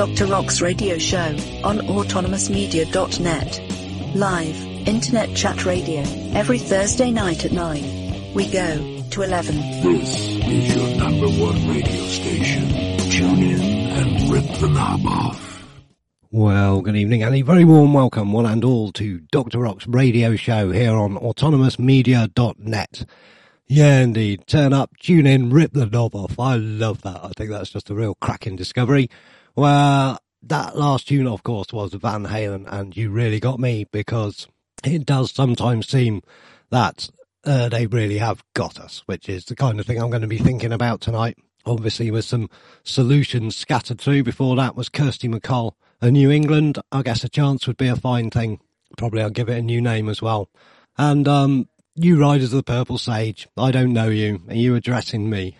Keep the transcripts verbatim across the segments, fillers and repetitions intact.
Doctor Rock's radio show on autonomous media dot net. Live, internet chat radio, every Thursday night at nine. We go to eleven. This is your number one radio station. Tune in and rip the knob off. Well, good evening and a very warm welcome, one and all, to Doctor Rock's radio show here on autonomous media dot net. Yeah, indeed. Turn up, tune in, rip the knob off. I love that. I think that's just a real cracking discovery. Well, that last tune, of course, was Van Halen, and You Really Got Me, because it does sometimes seem that uh, they really have got us, which is the kind of thing I'm going to be thinking about tonight. Obviously, with some solutions scattered through. Before that was Kirsty MacColl. A New England, I guess a chance would be a fine thing. Probably I'll give it a new name as well. And, um... You Riders of the Purple Sage, I don't know you, are you addressing me?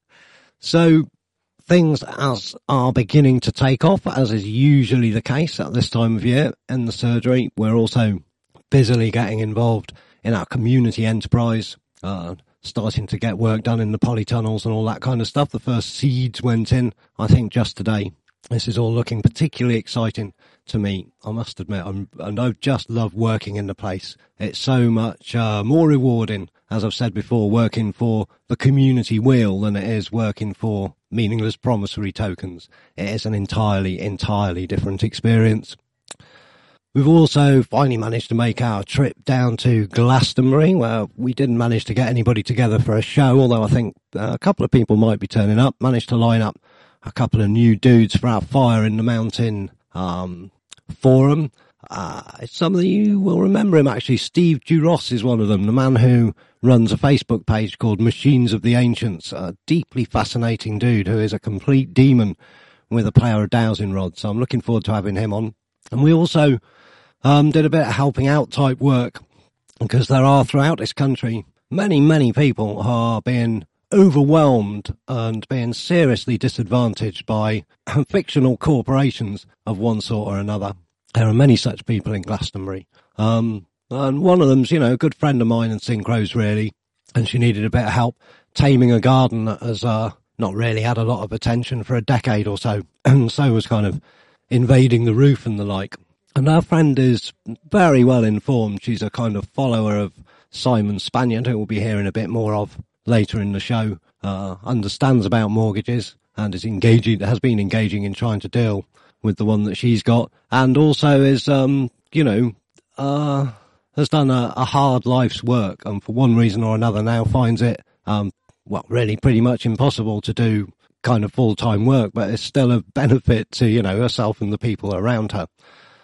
So, things as are beginning to take off, as is usually the case at this time of year in the surgery. We're also busily getting involved in our community enterprise, uh, starting to get work done in the polytunnels and all that kind of stuff. The first seeds went in, I think, just today. This is all looking particularly exciting to me, I must admit, I'm, and I just love working in the place. It's so much uh, more rewarding, as I've said before, working for the community wheel than it is working for meaningless promissory tokens. It is an entirely, entirely different experience. We've also finally managed to make our trip down to Glastonbury, where we didn't manage to get anybody together for a show, although I think a couple of people might be turning up. Managed to line up a couple of new dudes for our Fire in the Mountain um, forum. Uh, some of you will remember him, actually. Steve Duros is one of them, the man who runs a Facebook page called Machines of the Ancients, a deeply fascinating dude who is a complete demon with a pair of dowsing rods. So I'm looking forward to having him on. And we also um, did a bit of helping out type work, because there are throughout this country many, many people who are being overwhelmed and being seriously disadvantaged by fictional corporations of one sort or another. There are many such people in Glastonbury. Um, and one of them's, you know, a good friend of mine and Synchro's really, and she needed a bit of help taming a garden that has uh, not really had a lot of attention for a decade or so, and so was kind of invading the roof and the like. And our friend is very well informed. She's a kind of follower of Simon Spaniard, who we'll be hearing a bit more of later in the show, uh, understands about mortgages and is engaging, has been engaging in trying to deal with the one that she's got, and also is, um, you know, uh, has done a, a hard life's work, and for one reason or another now finds it, um, well, really pretty much impossible to do kind of full-time work, but it's still a benefit to, you know, herself and the people around her.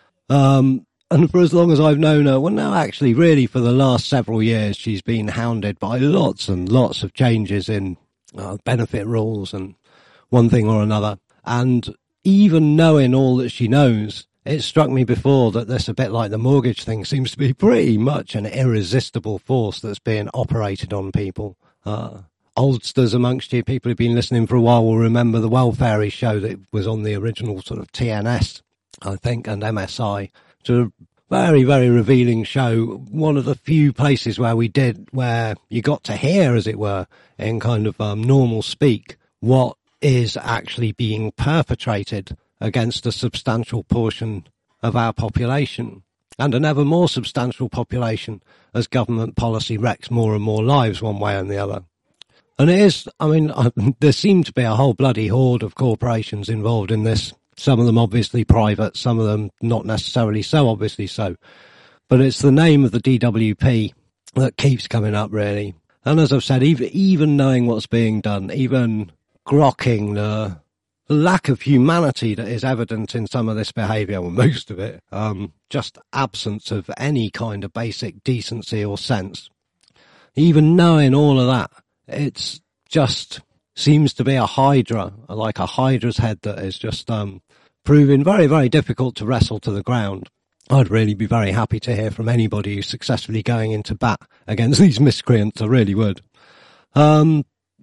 Um, And for as long as I've known her, well, now actually really for the last several years, she's been hounded by lots and lots of changes in uh, benefit rules and one thing or another. And even knowing all that she knows, it struck me before that this, a bit like the mortgage thing, seems to be pretty much an irresistible force that's being operated on people. Uh, oldsters amongst you, people who've been listening for a while, will remember the Welfare show that was on the original sort of T N S, I think, and M S I. A very, very revealing show. One of the few places where we did, where you got to hear, as it were, in kind of um, normal speak, what is actually being perpetrated against a substantial portion of our population, and an ever more substantial population as government policy wrecks more and more lives one way and the other. And it is, I mean, there seem to be a whole bloody horde of corporations involved in this. Some of them obviously private, some of them not necessarily so obviously so. But it's the name of the D W P that keeps coming up, really. And as I've said, even, even knowing what's being done, even grokking the lack of humanity that is evident in some of this behaviour, or most of it, um, just absence of any kind of basic decency or sense. Even knowing all of that, it's just seems to be a hydra, like a hydra's head that is just um, proving very, very difficult to wrestle to the ground. I'd really be very happy to hear from anybody who's successfully going into bat against these miscreants. I really would. Um,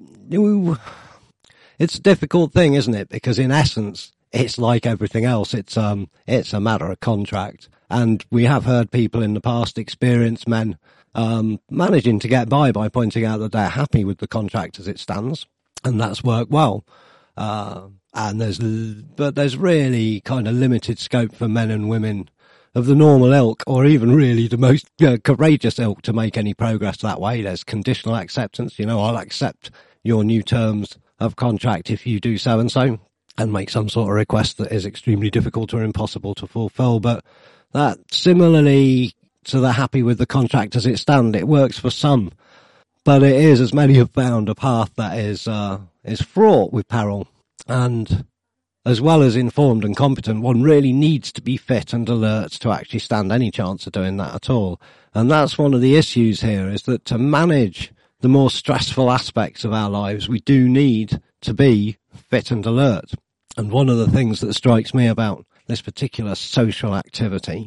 it's a difficult thing, isn't it? Because in essence, it's like everything else. It's um, it's a matter of contract. And we have heard people in the past, experienced men, um, managing to get by by pointing out that they're happy with the contract as it stands. And that's worked well. Uh, And there's, but there's really kind of limited scope for men and women of the normal ilk, or even really the most uh, courageous ilk, to make any progress that way. There's conditional acceptance. You know, I'll accept your new terms of contract if you do so and so, and make some sort of request that is extremely difficult or impossible to fulfill. But that, similarly to the happy with the contract as it stands, it works for some. But it is, as many have found, a path that is uh, is fraught with peril. And as well as informed and competent, one really needs to be fit and alert to actually stand any chance of doing that at all. And that's one of the issues here, is that to manage the more stressful aspects of our lives, we do need to be fit and alert. And one of the things that strikes me about this particular social activity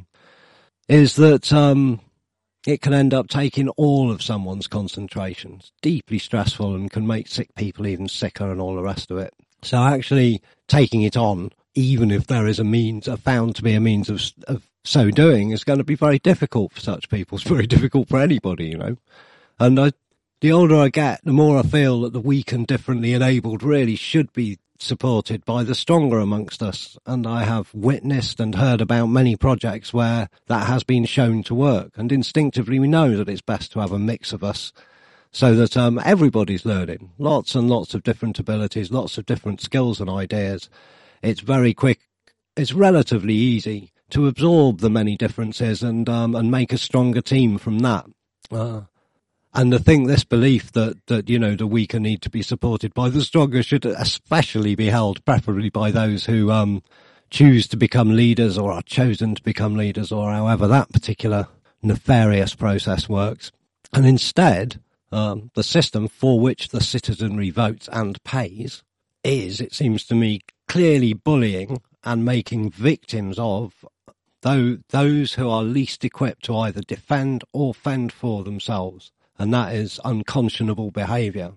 is that um, it can end up taking all of someone's concentration. It's deeply stressful and can make sick people even sicker and all the rest of it. So actually taking it on, even if there is a means, a found to be a means of, of so doing, is going to be very difficult for such people. It's very difficult for anybody, you know. And I, the older I get, the more I feel that the weak and differently enabled really should be supported by the stronger amongst us. And I have witnessed and heard about many projects where that has been shown to work. And instinctively we know that it's best to have a mix of us, so that um, everybody's learning lots and lots of different abilities, lots of different skills and ideas. It's very quick. It's relatively easy to absorb the many differences and um, and make a stronger team from that. Uh, and I think this belief that, that, you know, the weaker need to be supported by the stronger should especially be held, preferably by those who um, choose to become leaders or are chosen to become leaders, or however that particular nefarious process works. And instead, Um, the system for which the citizenry votes and pays is, it seems to me, clearly bullying and making victims of though those who are least equipped to either defend or fend for themselves. And that is unconscionable behaviour.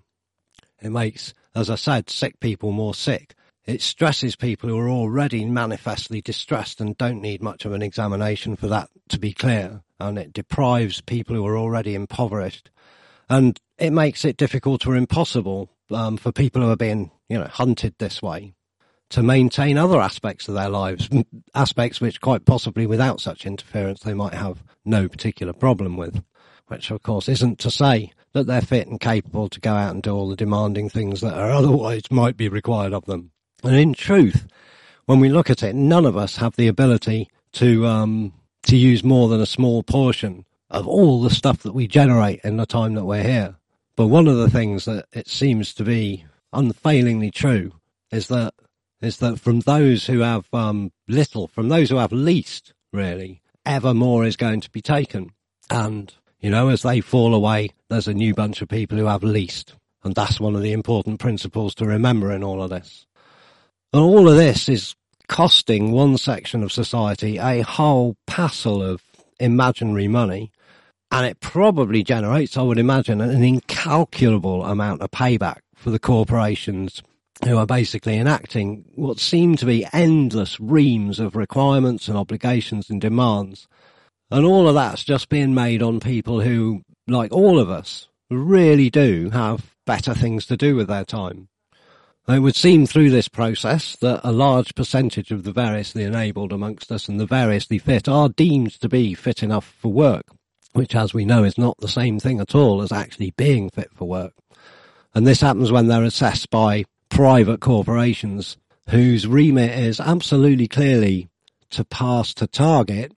It makes, as I said, sick people more sick. It stresses people who are already manifestly distressed and don't need much of an examination for that to be clear. And it deprives people who are already impoverished. And it makes it difficult or impossible um, for people who are being, you know, hunted this way to maintain other aspects of their lives, aspects which quite possibly without such interference they might have no particular problem with, which of course isn't to say that they're fit and capable to go out and do all the demanding things that are otherwise might be required of them. And in truth, when we look at it, none of us have the ability to um, to use more than a small portion of all the stuff that we generate in the time that we're here. But one of the things that it seems to be unfailingly true is that is that from those who have um, little, from those who have least, really, ever more is going to be taken. And, you know, as they fall away, there's a new bunch of people who have least. And that's one of the important principles to remember in all of this. And all of this is costing one section of society a whole passel of imaginary money. And it probably generates, I would imagine, an incalculable amount of payback for the corporations who are basically enacting what seem to be endless reams of requirements and obligations and demands. And all of that's just being made on people who, like all of us, really do have better things to do with their time. It would seem through this process that a large percentage of the variously enabled amongst us and the variously fit are deemed to be fit enough for work, which, as we know, is not the same thing at all as actually being fit for work. And this happens when they're assessed by private corporations whose remit is absolutely clearly to pass to target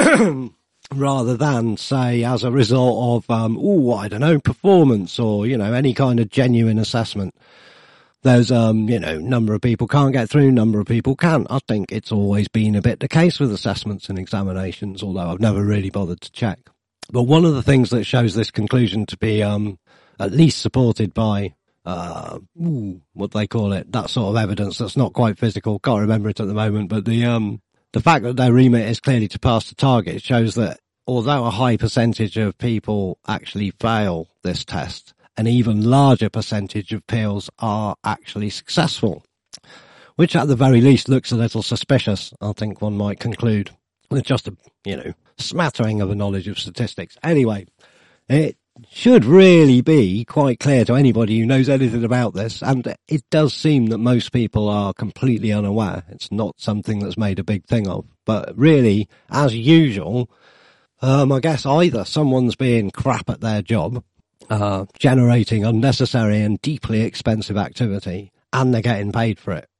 rather than, say, as a result of, um, oh, I don't know, performance or, you know, any kind of genuine assessment. There's, um, you know, number of people can't get through, number of people can. I think it's always been a bit the case with assessments and examinations, although I've never really bothered to check. But one of the things that shows this conclusion to be um, at least supported by, uh, ooh, what they call it, that sort of evidence that's not quite physical, can't remember it at the moment, but the um, the fact that their remit is clearly to pass the target shows that although a high percentage of people actually fail this test, an even larger percentage of peers are actually successful, which at the very least looks a little suspicious, I think one might conclude, with just a, you know, smattering of a knowledge of statistics. Anyway, it should really be quite clear to anybody who knows anything about this, and it does seem that most people are completely unaware. It's not something that's made a big thing of. But really, as usual, um, I guess either someone's being crap at their job, uh, generating unnecessary and deeply expensive activity, and they're getting paid for it.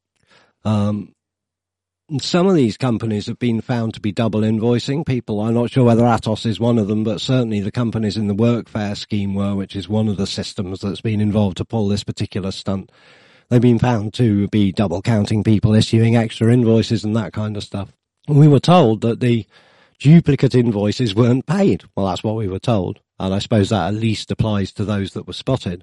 Um, and some of these companies have been found to be double invoicing people. I'm not sure whether Atos is one of them, but certainly the companies in the Workfare scheme were, which is one of the systems that's been involved to pull this particular stunt. They've been found to be double counting people, issuing extra invoices and that kind of stuff. And we were told that the duplicate invoices weren't paid. Well, that's what we were told. And I suppose that at least applies to those that were spotted.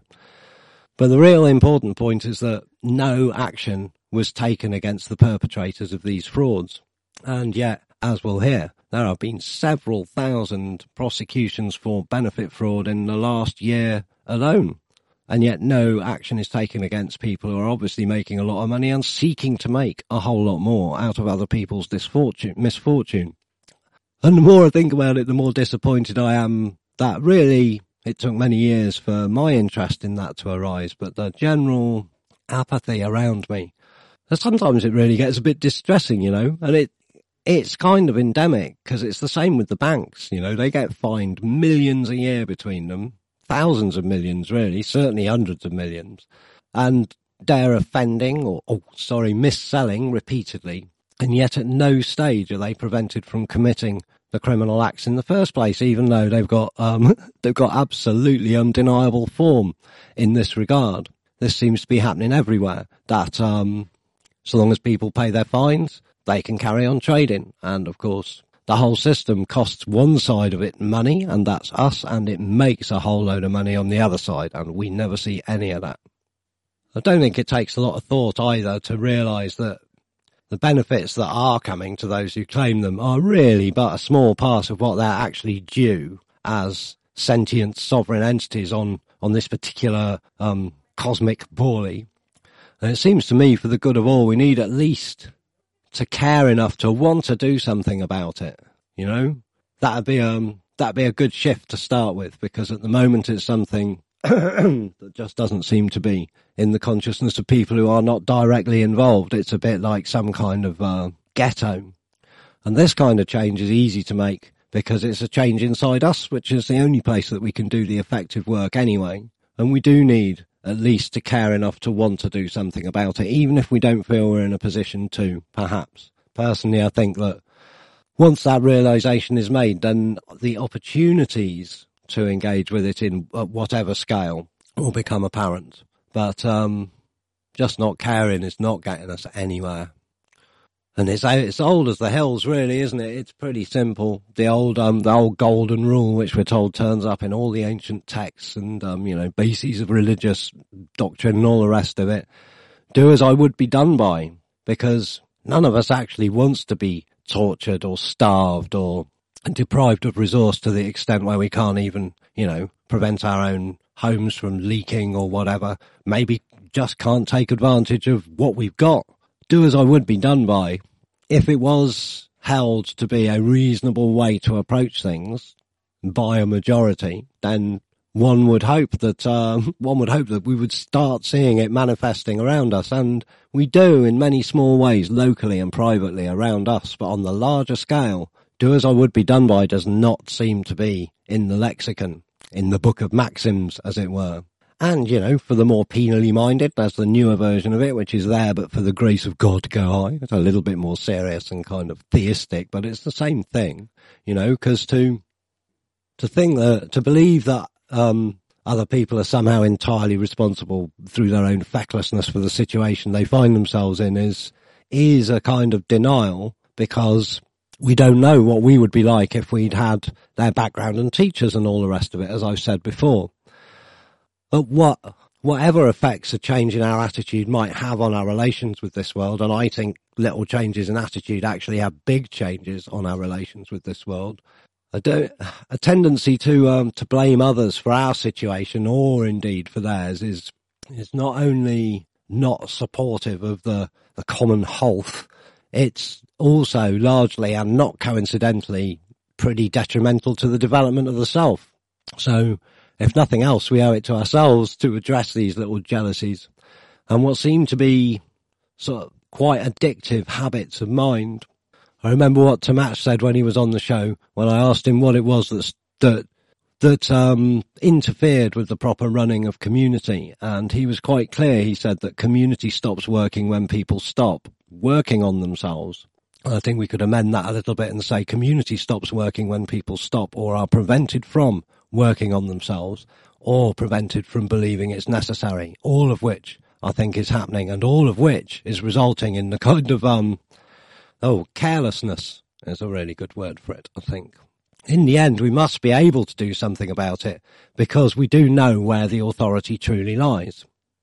But the real important point is that no action was taken against the perpetrators of these frauds. And yet, as we'll hear, there have been several thousand prosecutions for benefit fraud in the last year alone. And yet no action is taken against people who are obviously making a lot of money and seeking to make a whole lot more out of other people's misfortune. misfortune. And the more I think about it, the more disappointed I am that really it took many years for my interest in that to arise. But the general apathy around me, sometimes it really gets a bit distressing, you know, and it it's kind of endemic because it's the same with the banks. You know, they get fined millions a year between them. Thousands of millions, really, certainly hundreds of millions. And they're offending or, oh, sorry, mis-selling repeatedly. And yet at no stage are they prevented from committing the criminal acts in the first place, even though they've got, um, they've got absolutely undeniable form in this regard. This seems to be happening everywhere, that, um, so long as people pay their fines, they can carry on trading. And of course, the whole system costs one side of it money, and that's us, and it makes a whole load of money on the other side, and we never see any of that. I don't think it takes a lot of thought either to realise that the benefits that are coming to those who claim them are really but a small part of what they're actually due as sentient sovereign entities on, on this particular um, cosmic poorly. And it seems to me, for the good of all, we need at least to care enough to want to do something about it, you know? That'd be, um, that'd be a good shift to start with, because at the moment it's something that just doesn't seem to be in the consciousness of people who are not directly involved. It's a bit like some kind of uh, ghetto. And this kind of change is easy to make because it's a change inside us, which is the only place that we can do the effective work anyway. And we do need at least to care enough to want to do something about it, even if we don't feel we're in a position to, perhaps. Personally, I think that once that realisation is made, then the opportunities to engage with it in whatever scale will become apparent. But um, just not caring is not getting us anywhere. And it's it's old as the hills, really, isn't it? It's pretty simple. The old um the old golden rule, which we're told turns up in all the ancient texts and um you know bases of religious doctrine and all the rest of it. Do as I would be done by, because none of us actually wants to be tortured or starved or deprived of resource to the extent where we can't even you know prevent our own homes from leaking or whatever. Maybe just can't take advantage of what we've got. Do as I would be done by. If it was held to be a reasonable way to approach things by a majority, then one would hope that um, one would hope that we would start seeing it manifesting around us, and we do in many small ways, locally and privately around us. But on the larger scale, do as I would be done by does not seem to be in the lexicon, in the book of maxims, as it were. And, you know, for the more penally minded, there's the newer version of it, which is there, but for the grace of God go I. It's a little bit more serious and kind of theistic, but it's the same thing, you know, because to, to think that, to believe that, um, other people are somehow entirely responsible through their own fecklessness for the situation they find themselves in is, is a kind of denial, because we don't know what we would be like if we'd had their background and teachers and all the rest of it, as I've said before. But what, whatever effects a change in our attitude might have on our relations with this world, and I think little changes in attitude actually have big changes on our relations with this world, I don't, a tendency to um, to blame others for our situation, or indeed for theirs, is is not only not supportive of the, the common whole, it's also largely and not coincidentally pretty detrimental to the development of the self. So if nothing else, we owe it to ourselves to address these little jealousies and what seem to be sort of quite addictive habits of mind. I remember what Tomasz said when he was on the show, when I asked him what it was that that that um interfered with the proper running of community, and he was quite clear. He said that community stops working when people stop working on themselves. I think we could amend that a little bit and say community stops working when people stop or are prevented from working on themselves or prevented from believing it's necessary, all of which I think is happening, and all of which is resulting in the kind of, um, oh, carelessness is a really good word for it, I think. In the end, we must be able to do something about it because we do know where the authority truly lies.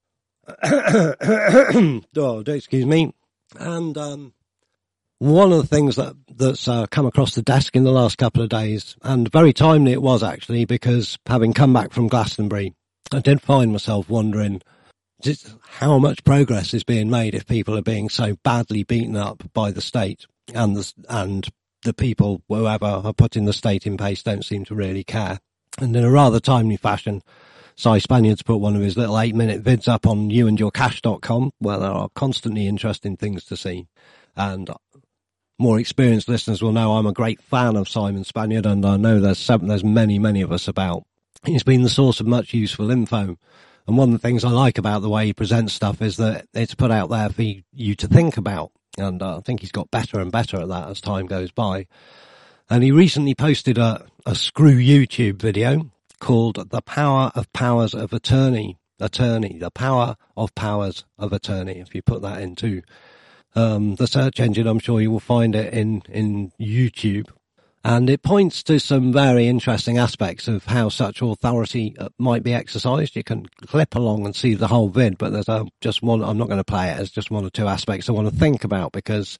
Oh, excuse me. And um, one of the things that that's uh, come across the desk in the last couple of days, and very timely it was actually, because having come back from Glastonbury, I did find myself wondering just how much progress is being made if people are being so badly beaten up by the state, and the, and the people, whoever are putting the state in place, don't seem to really care. And in a rather timely fashion, Si Spaniard's put one of his little eight-minute vids up on you and your cash dot com, where there are constantly interesting things to see. And more experienced listeners will know I'm a great fan of Simon Spaniard, and I know there's seven, there's many, many of us about. He's been the source of much useful info. And one of the things I like about the way he presents stuff is that it's put out there for you to think about. And uh, I think he's got better and better at that as time goes by. And he recently posted a, a Screw YouTube video called The Power of Powers of Attorney. Attorney, The Power of Powers of Attorney. If you put that into um, the search engine, I'm sure you will find it in, in YouTube. And it points to some very interesting aspects of how such authority might be exercised. You can clip along and see the whole vid, but there's a, just one, I'm not going to play it, there's just one or two aspects I want to think about, because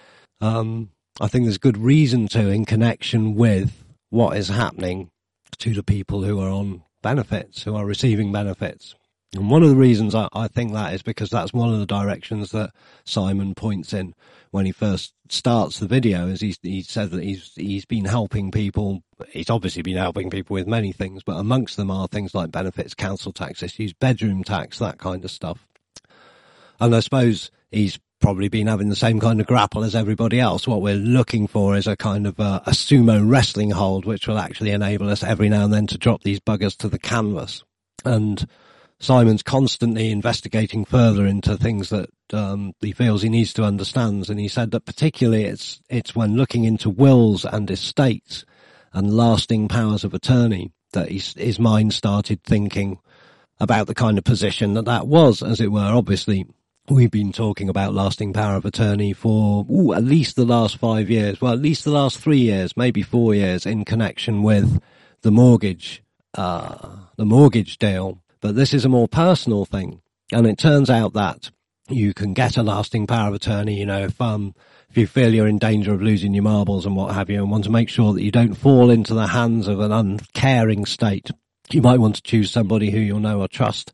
um, I think there's good reason to in connection with what is happening to the people who are on benefits, who are receiving benefits. And one of the reasons I, I think that is because that's one of the directions that Simon points in when he first starts the video, is he, he said that he's he's been helping people. He's obviously been helping people with many things, but amongst them are things like benefits, council tax issues, bedroom tax, that kind of stuff. And I suppose he's probably been having the same kind of grapple as everybody else. What we're looking for is a kind of a, a sumo wrestling hold, which will actually enable us every now and then to drop these buggers to the canvas. And Simon's constantly investigating further into things that um, he feels he needs to understand, and he said that particularly it's it's when looking into wills and estates and lasting powers of attorney that he, his mind started thinking about the kind of position that that was, as it were. Obviously, we've been talking about lasting power of attorney for ooh, at least the last five years, well, at least the last three years, maybe four years, in connection with the mortgage, uh, the mortgage deal. But this is a more personal thing, and it turns out that you can get a lasting power of attorney, you know, if um if you feel you're in danger of losing your marbles and what have you, and want to make sure that you don't fall into the hands of an uncaring state. You might want to choose somebody who you'll know or trust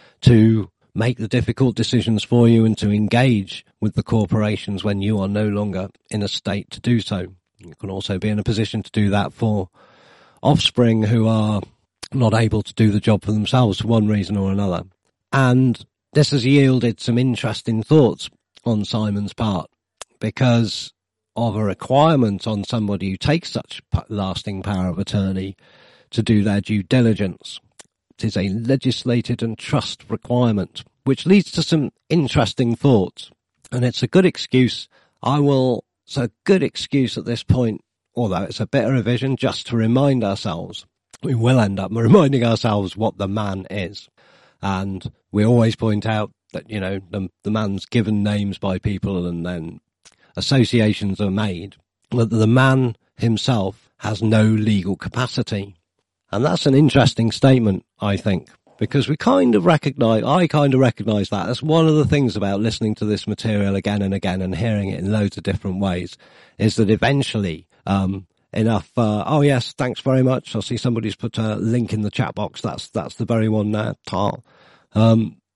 to make the difficult decisions for you and to engage with the corporations when you are no longer in a state to do so. You can also be in a position to do that for offspring who are not able to do the job for themselves for one reason or another. And this has yielded some interesting thoughts on Simon's part, because of a requirement on somebody who takes such lasting power of attorney to do their due diligence. It is a legislated and trust requirement, which leads to some interesting thoughts. And it's a good excuse. I will, it's a good excuse at this point, although it's a bit of revision, just to remind ourselves. We will end up reminding ourselves what the man is. And we always point out that, you know, the, the man's given names by people and then associations are made, but the man himself has no legal capacity. And that's an interesting statement, I think, because we kind of recognise, I kind of recognise that. That's one of the things about listening to this material again and again and hearing it in loads of different ways, is that eventually, um, enough, uh, oh yes, thanks very much. I see somebody's put a link in the chat box. That's, that's the very one there. Tar. Um,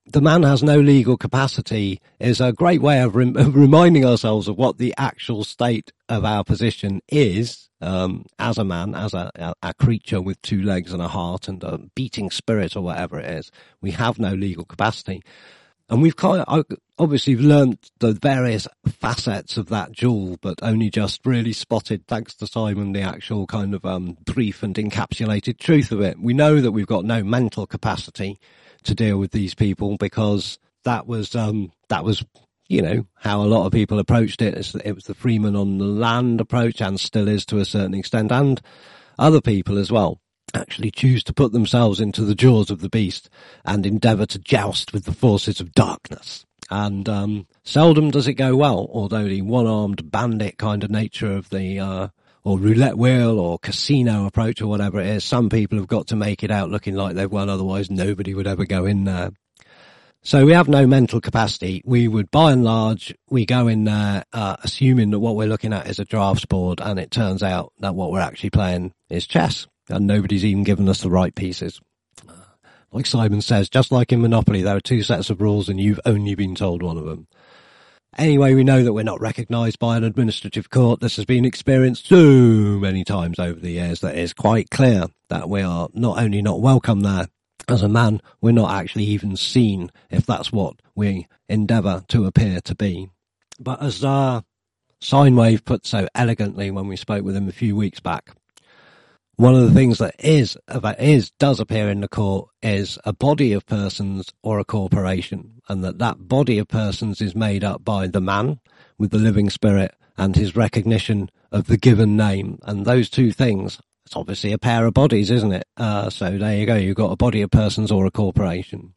the man has no legal capacity is a great way of, rem- of reminding ourselves of what the actual state of our position is, um, as a man, as a, a, a creature with two legs and a heart and a beating spirit or whatever it is. We have no legal capacity. And we've kind of, obviously learned the various facets of that jewel, but only just really spotted, thanks to Simon, the actual kind of um, brief and encapsulated truth of it. We know that we've got no mental capacity to deal with these people, because that was, um, that was, you know, how a lot of people approached it. It was the Freeman on the land approach, and still is to a certain extent, and other people as well actually choose to put themselves into the jaws of the beast and endeavour to joust with the forces of darkness. And um, seldom does it go well, although the one-armed bandit kind of nature of the, uh, or roulette wheel or casino approach or whatever it is, some people have got to make it out looking like they've won, otherwise nobody would ever go in there. So we have no mental capacity. We would, by and large, we go in there uh, assuming that what we're looking at is a drafts board, and it turns out that what we're actually playing is chess. And nobody's even given us the right pieces. Like Simon says, just like in Monopoly, there are two sets of rules and you've only been told one of them. Anyway, we know that we're not recognised by an administrative court. This has been experienced so many times over the years that it's quite clear that we are not only not welcome there as a man, we're not actually even seen, if that's what we endeavour to appear to be. But as uh, Sinewave put so elegantly when we spoke with him a few weeks back, one of the things that is, that is, does appear in the court is a body of persons or a corporation, and that that body of persons is made up by the man with the living spirit and his recognition of the given name. And those two things, it's obviously a pair of bodies, isn't it? Uh, so there you go. You've got a body of persons or a corporation.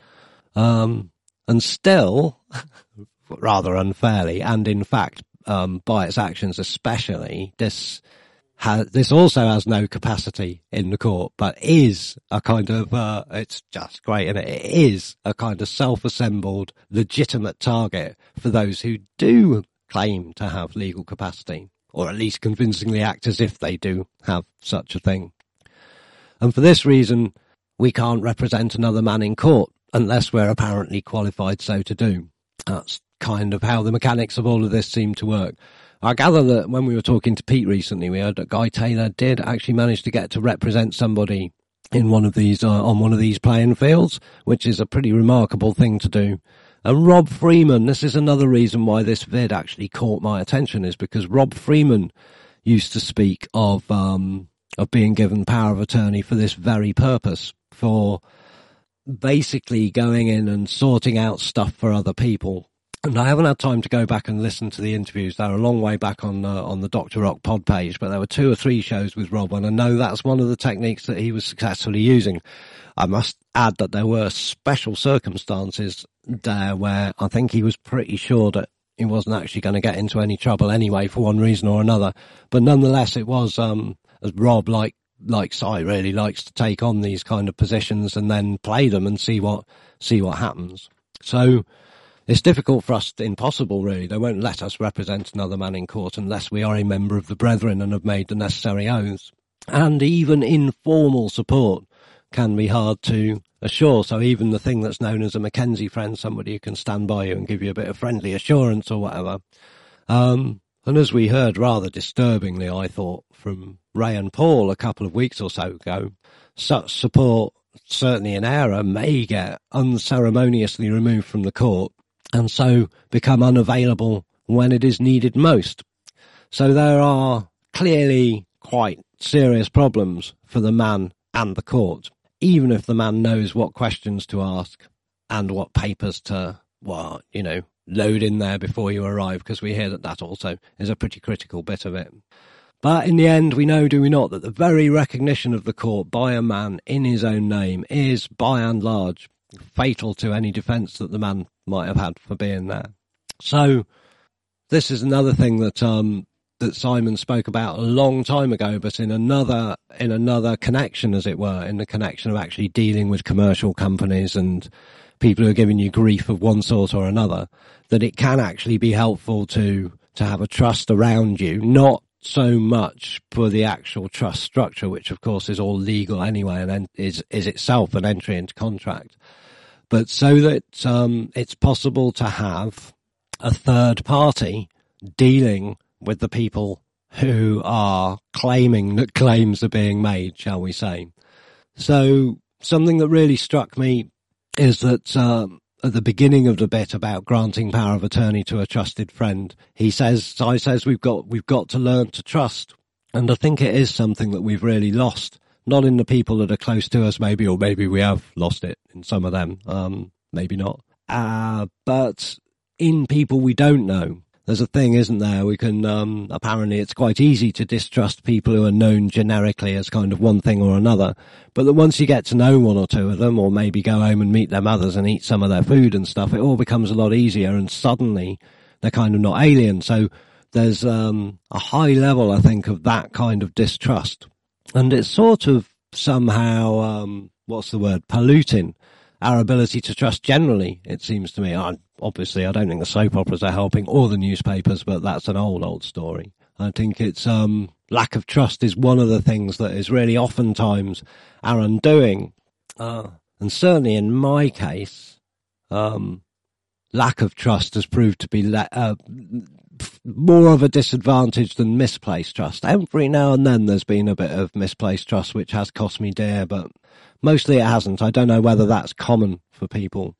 Um, and still, rather unfairly, and in fact, um, by its actions especially, this, this also has no capacity in the court, but is a kind of, uh, it's just great, and it? it is a kind of self-assembled, legitimate target for those who do claim to have legal capacity, or at least convincingly act as if they do have such a thing. And for this reason, we can't represent another man in court unless we're apparently qualified so to do. That's kind of how the mechanics of all of this seem to work. I gather that when we were talking to Pete recently, we heard that Guy Taylor did actually manage to get to represent somebody in one of these, uh, on one of these playing fields, which is a pretty remarkable thing to do. And Rob Freeman, this is another reason why this vid actually caught my attention, is because Rob Freeman used to speak of, um, of being given power of attorney for this very purpose, for basically going in and sorting out stuff for other people. And I haven't had time to go back and listen to the interviews. They're a long way back on uh, on the Doctor Rock pod page, but there were two or three shows with Rob, and I know that's one of the techniques that he was successfully using. I must add that there were special circumstances there where I think he was pretty sure that he wasn't actually going to get into any trouble anyway for one reason or another. But nonetheless, it was, um, as Rob, like, like Si, really likes to take on these kind of positions and then play them and see what, see what happens. So it's difficult for us, impossible really. They won't let us represent another man in court unless we are a member of the Brethren and have made the necessary oaths. And even informal support can be hard to assure. So even the thing that's known as a Mackenzie friend, somebody who can stand by you and give you a bit of friendly assurance or whatever. Um, and as we heard rather disturbingly, I thought, from Ray and Paul a couple of weeks or so ago, such support, certainly in error, may get unceremoniously removed from the court and so become unavailable when it is needed most. So there are clearly quite serious problems for the man and the court, even if the man knows what questions to ask and what papers to, well, you know, load in there before you arrive, because we hear that that also is a pretty critical bit of it. But in the end, we know, do we not, that the very recognition of the court by a man in his own name is, by and large, fatal to any defence that the man might have had for being there. So this is another thing that um that Simon spoke about a long time ago, but in another in another connection, as it were, in the connection of actually dealing with commercial companies and people who are giving you grief of one sort or another, that it can actually be helpful to to have a trust around you, not so much for the actual trust structure, which of course is all legal anyway and is is itself an entry into contract, but so that um, it's possible to have a third party dealing with the people who are claiming that claims are being made, shall we say. So something that really struck me is that um, at the beginning of the bit about granting power of attorney to a trusted friend, he says, Si says we've got, we've got to learn to trust. And I think it is something that we've really lost, not in the people that are close to us maybe, or maybe we have lost it in some of them, um, maybe not, uh, but in people we don't know. There's a thing, isn't there? We can, um, apparently it's quite easy to distrust people who are known generically as kind of one thing or another. But that once you get to know one or two of them, or maybe go home and meet their mothers and eat some of their food and stuff, it all becomes a lot easier, and suddenly they're kind of not alien. So there's, um, a high level, I think, of that kind of distrust. And it's sort of somehow, um, what's the word, polluting our ability to trust generally, it seems to me. I, obviously, I don't think the soap operas are helping, or the newspapers, but that's an old, old story. I think it's um, lack of trust is one of the things that is really oftentimes our undoing. Uh, and certainly in my case, um, lack of trust has proved to be le- uh, more of a disadvantage than misplaced trust. Every now and then there's been a bit of misplaced trust which has cost me dear, but mostly it hasn't. I don't know whether that's common for people.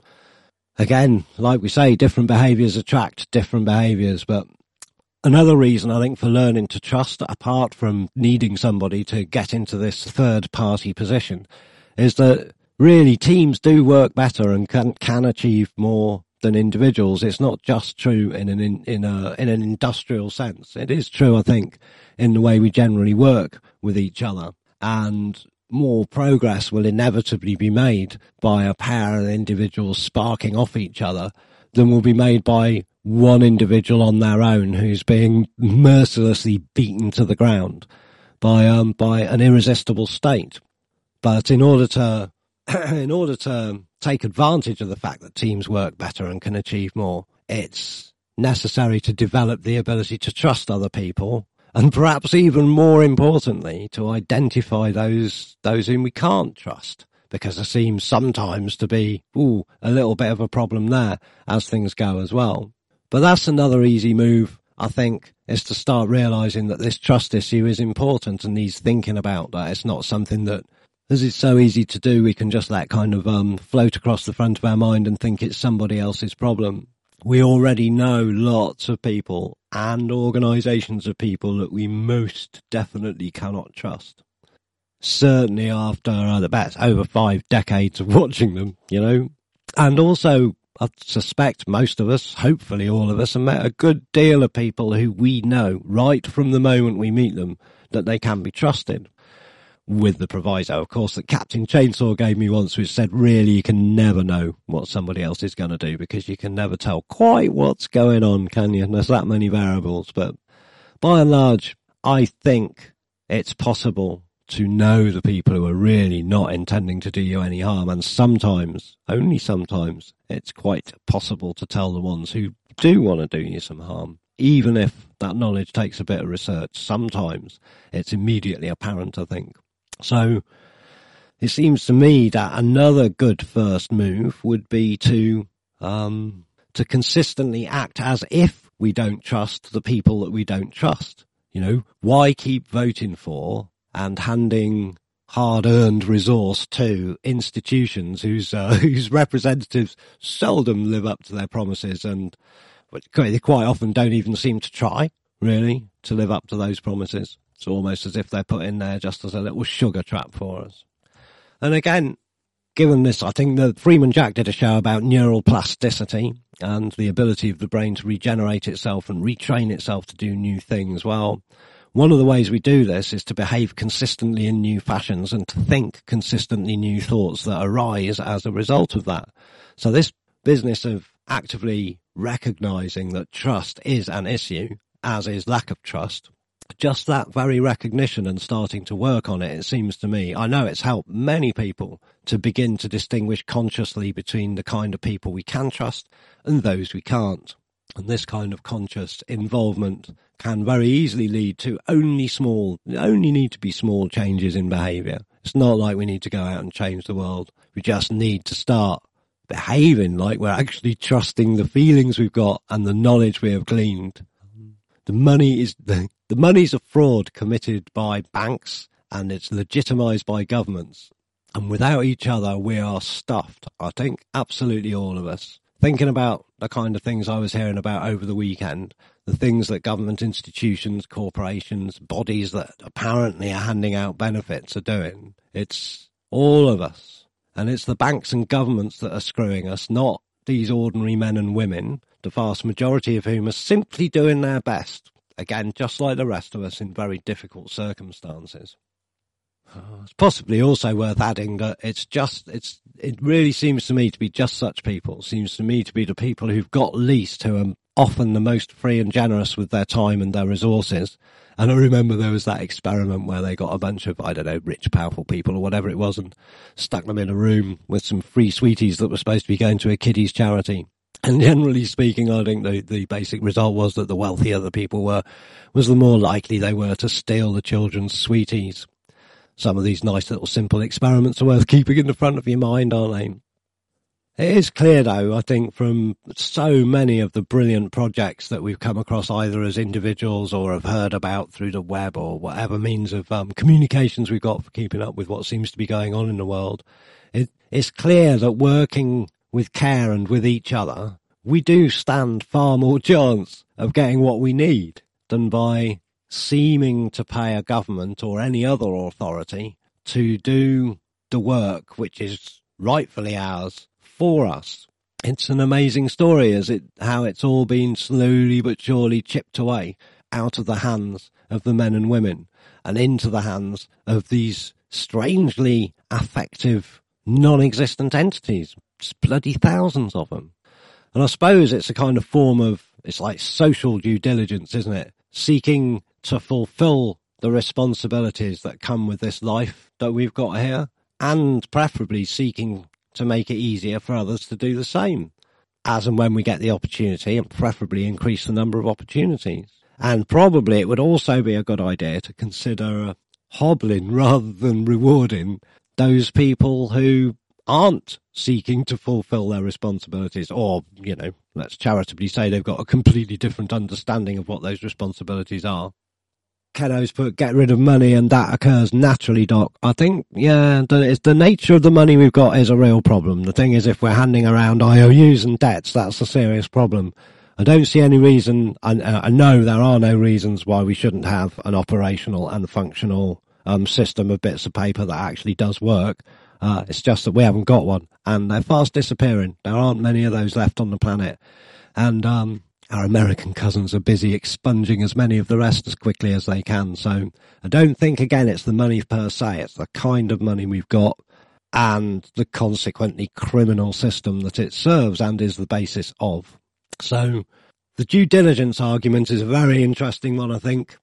Again, like we say, different behaviours attract different behaviours, but another reason I think for learning to trust, apart from needing somebody to get into this third party position, is that really teams do work better and can, can achieve more than individuals. It's not just true in an in, in a in an industrial sense. It is true, I think, in the way we generally work with each other, and more progress will inevitably be made by a pair of individuals sparking off each other than will be made by one individual on their own who's being mercilessly beaten to the ground by um by an irresistible state. But in order to in order to take advantage of the fact that teams work better and can achieve more, it's necessary to develop the ability to trust other people, and perhaps even more importantly, to identify those those whom we can't trust, because there seems sometimes to be ooh, a little bit of a problem there as things go as well. But that's another easy move, I think, is to start realising that this trust issue is important and needs thinking about. That it's not something that, as it's so easy to do, we can just let kind of um, float across the front of our mind and think it's somebody else's problem. We already know lots of people and organisations of people that we most definitely cannot trust. Certainly after uh, the best over five decades of watching them, you know. And also, I suspect most of us, hopefully all of us, have met a good deal of people who we know right from the moment we meet them that they can be trusted. With the proviso, of course, that Captain Chainsaw gave me once, which said really you can never know what somebody else is going to do, because you can never tell quite what's going on, can you? And there's that many variables. But by and large, I think it's possible to know the people who are really not intending to do you any harm. And sometimes, only sometimes, it's quite possible to tell the ones who do want to do you some harm. Even if that knowledge takes a bit of research, sometimes it's immediately apparent, I think. So it seems to me that another good first move would be to um, to consistently act as if we don't trust the people that we don't trust. You know, why keep voting for and handing hard-earned resource to institutions whose uh, whose representatives seldom live up to their promises, and they quite often don't even seem to try, really, to live up to those promises. It's almost as if they're put in there just as a little sugar trap for us. And again, given this, I think that Freeman Jack did a show about neural plasticity and the ability of the brain to regenerate itself and retrain itself to do new things. Well, one of the ways we do this is to behave consistently in new fashions and to think consistently new thoughts that arise as a result of that. So this business of actively recognizing that trust is an issue, as is lack of trust, just that very recognition and starting to work on it, it seems to me, I know it's helped many people to begin to distinguish consciously between the kind of people we can trust and those we can't. And this kind of conscious involvement can very easily lead to only small, only need to be small changes in behaviour. It's not like we need to go out and change the world. We just need to start behaving like we're actually trusting the feelings we've got and the knowledge we have gleaned. The money is the, the money's a fraud committed by banks, and it's legitimized by governments. And without each other, we are stuffed. I think absolutely all of us. Thinking about the kind of things I was hearing about over the weekend, the things that government institutions, corporations, bodies that apparently are handing out benefits are doing. It's all of us. And it's the banks and governments that are screwing us, not these ordinary men and women, the vast majority of whom are simply doing their best. Again, just like the rest of us in very difficult circumstances. It's possibly also worth adding that it's just, it's, it really seems to me to be just such people, seems to me to be the people who've got least, who are often the most free and generous with their time and their resources. And I remember there was that experiment where they got a bunch of, I don't know, rich, powerful people or whatever it was and stuck them in a room with some free sweeties that were supposed to be going to a kiddies charity. And generally speaking, I think the, the basic result was that the wealthier the people were, was the more likely they were to steal the children's sweeties. Some of these nice little simple experiments are worth keeping in the front of your mind, aren't they? It is clear, though, I think, from so many of the brilliant projects that we've come across either as individuals or have heard about through the web or whatever means of um, communications we've got for keeping up with what seems to be going on in the world, it, it's clear that working with care and with each other, we do stand far more chance of getting what we need than by seeming to pay a government or any other authority to do the work which is rightfully ours for us. It's an amazing story, as it how it's all been slowly but surely chipped away out of the hands of the men and women and into the hands of these strangely affective, non-existent entities. It's bloody thousands of them. And I suppose it's a kind of form of, it's like social due diligence, isn't it? Seeking to fulfill the responsibilities that come with this life that we've got here, and preferably seeking to make it easier for others to do the same, as and when we get the opportunity, and preferably increase the number of opportunities. And probably it would also be a good idea to consider uh, hobbling rather than rewarding those people who aren't seeking to fulfill their responsibilities, or, you know, let's charitably say they've got a completely different understanding of what those responsibilities are. Keno's put, get rid of money and that occurs naturally, Doc. I think, yeah, the, it's the nature of the money we've got is a real problem. The thing is, if we're handing around I O Us and debts, that's a serious problem. I don't see any reason, I, I know there are no reasons why we shouldn't have an operational and functional um, system of bits of paper that actually does work. Uh, it's just that we haven't got one, and they're fast disappearing. There aren't many of those left on the planet. And, um, our American cousins are busy expunging as many of the rest as quickly as they can. So I don't think, again, it's the money per se. It's the kind of money we've got and the consequently criminal system that it serves and is the basis of. So the due diligence argument is a very interesting one, I think.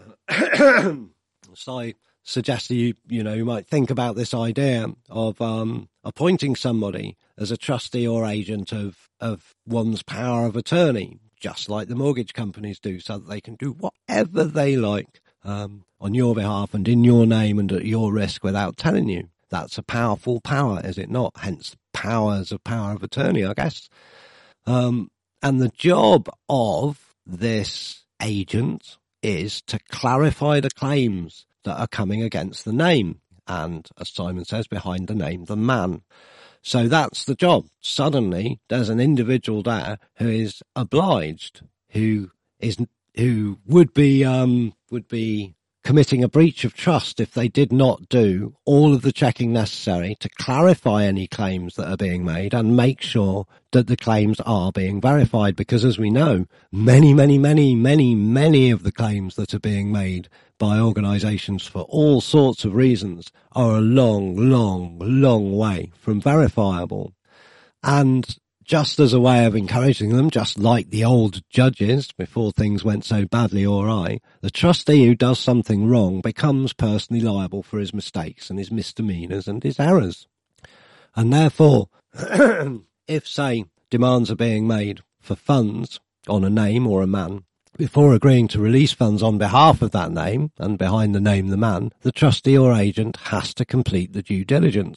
So I suggest you, you know, you might think about this idea of um, appointing somebody as a trustee or agent of, of one's power of attorney, just like the mortgage companies do, so that they can do whatever they like um, on your behalf and in your name and at your risk without telling you. That's a powerful power, is it not? Hence, powers of power of attorney, I guess. Um, and the job of this agent is to clarify the claims that are coming against the name. And, as Simon says, behind the name, the man. So that's the job. Suddenly, there's an individual there who is obliged, who is who would be um, would be committing a breach of trust if they did not do all of the checking necessary to clarify any claims that are being made and make sure that the claims are being verified. Because, as we know, many, many, many, many, many of the claims that are being made by organisations for all sorts of reasons are a long, long, long way from verifiable. And just as a way of encouraging them, just like the old judges before things went so badly awry, the trustee who does something wrong becomes personally liable for his mistakes and his misdemeanours and his errors. And therefore, if, say, demands are being made for funds on a name or a man, before agreeing to release funds on behalf of that name, and behind the name the man, the trustee or agent has to complete the due diligence.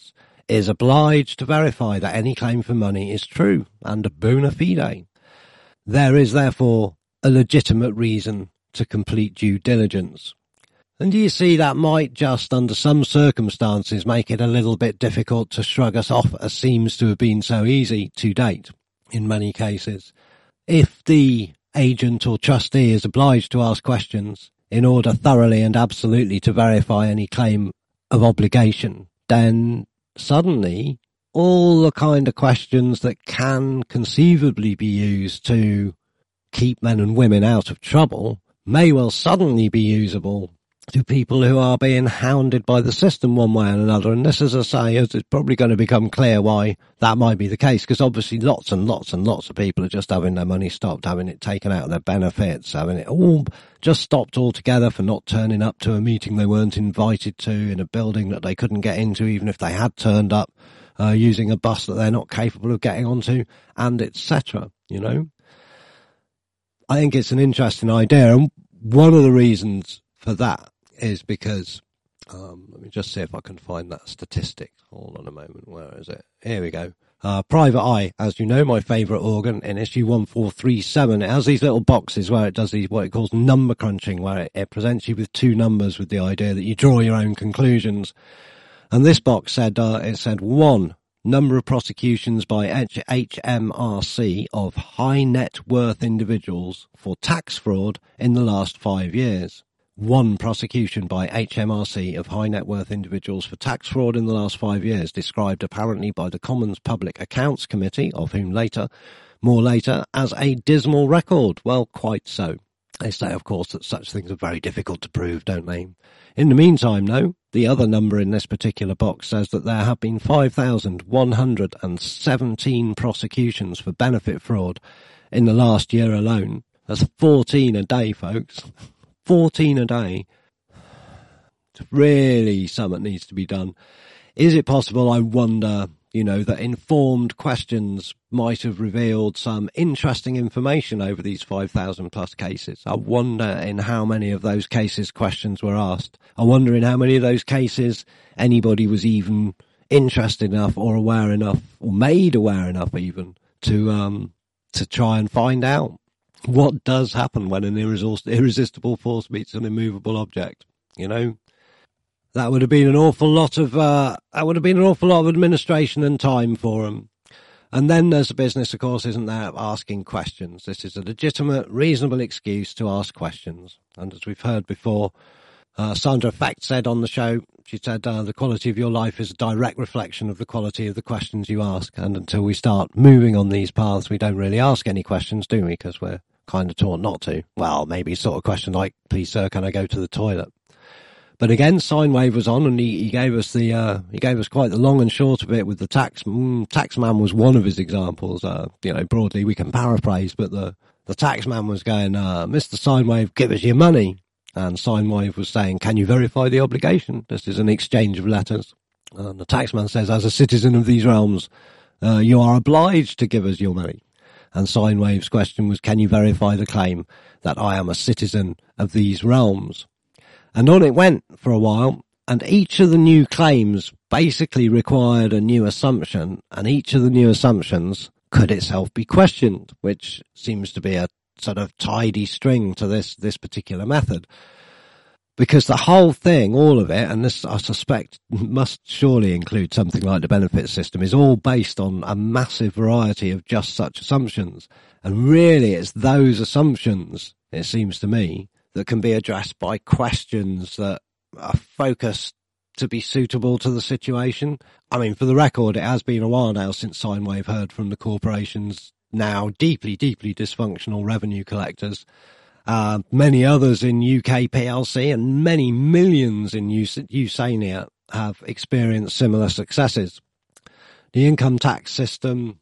is obliged to verify that any claim for money is true and bona fide. There is therefore a legitimate reason to complete due diligence. And you see, that might just, under some circumstances, make it a little bit difficult to shrug us off, as seems to have been so easy to date in many cases. If the agent or trustee is obliged to ask questions in order thoroughly and absolutely to verify any claim of obligation, then suddenly all the kind of questions that can conceivably be used to keep men and women out of trouble may well suddenly be usable to people who are being hounded by the system one way or another. And this, as I say, is it's probably going to become clear why that might be the case, because obviously lots and lots and lots of people are just having their money stopped, having it taken out of their benefits, having it all just stopped altogether for not turning up to a meeting they weren't invited to in a building that they couldn't get into, even if they had turned up, uh, using a bus that they're not capable of getting onto, and et cetera, you know. I think it's an interesting idea, and one of the reasons for that is because, um, let me just see if I can find that statistic. Hold on a moment, where is it? Here we go. Uh, Private Eye, as you know, my favourite organ, in issue one four three seven, it has these little boxes where it does these, what it calls number crunching, where it, it presents you with two numbers with the idea that you draw your own conclusions. And this box said, uh, it said one, number of prosecutions by H M R C of high net worth individuals for tax fraud in the last five years. One prosecution by H M R C of high net worth individuals for tax fraud in the last five years, described apparently by the Commons Public Accounts Committee, of whom later, more later, as a dismal record. Well, quite so. They say, of course, that such things are very difficult to prove, don't they? In the meantime, though, the other number in this particular box says that there have been five thousand one hundred seventeen prosecutions for benefit fraud in the last year alone. That's fourteen a day, folks. fourteen a day. Really, something needs to be done. Is it possible, I wonder, you know, that informed questions might have revealed some interesting information over these five thousand plus cases? I wonder in how many of those cases questions were asked. I wonder in how many of those cases anybody was even interested enough or aware enough, or made aware enough even, to um to try and find out what does happen when an irresistible force meets an immovable object. You know, that would have been an awful lot of uh, that would have been an awful lot of administration and time for them. And then there's the business, of course, isn't there, of asking questions. This is a legitimate, reasonable excuse to ask questions. And as we've heard before, uh, Sandra Fact said on the show, she said, uh, the quality of your life is a direct reflection of the quality of the questions you ask. And until we start moving on these paths, we don't really ask any questions, do we? Because we're kind of taught not to. Well, maybe sort of question like, please, sir, can I go to the toilet? But again, Sinewave was on, and he, he gave us the uh, he gave us quite the long and short of it with the tax. Mm, Taxman was one of his examples. Uh, you know, broadly we can paraphrase, but the the Taxman was going, uh, Mister Sinewave, give us your money, and Sinewave was saying, can you verify the obligation? This is an exchange of letters. And the Taxman says, as a citizen of these realms, uh, you are obliged to give us your money. And Sinewave's question was, can you verify the claim that I am a citizen of these realms? And on it went for a while, and each of the new claims basically required a new assumption, and each of the new assumptions could itself be questioned, which seems to be a sort of tidy string to this, this particular method. Because the whole thing, all of it, and this I suspect must surely include something like the benefit system, is all based on a massive variety of just such assumptions. And really it's those assumptions, it seems to me, that can be addressed by questions that are focused to be suitable to the situation. I mean, for the record, it has been a while now since Sinewave heard from the corporation's now deeply, deeply dysfunctional revenue collectors. Uh, many others in U K P L C and many millions in Usania have experienced similar successes. The income tax system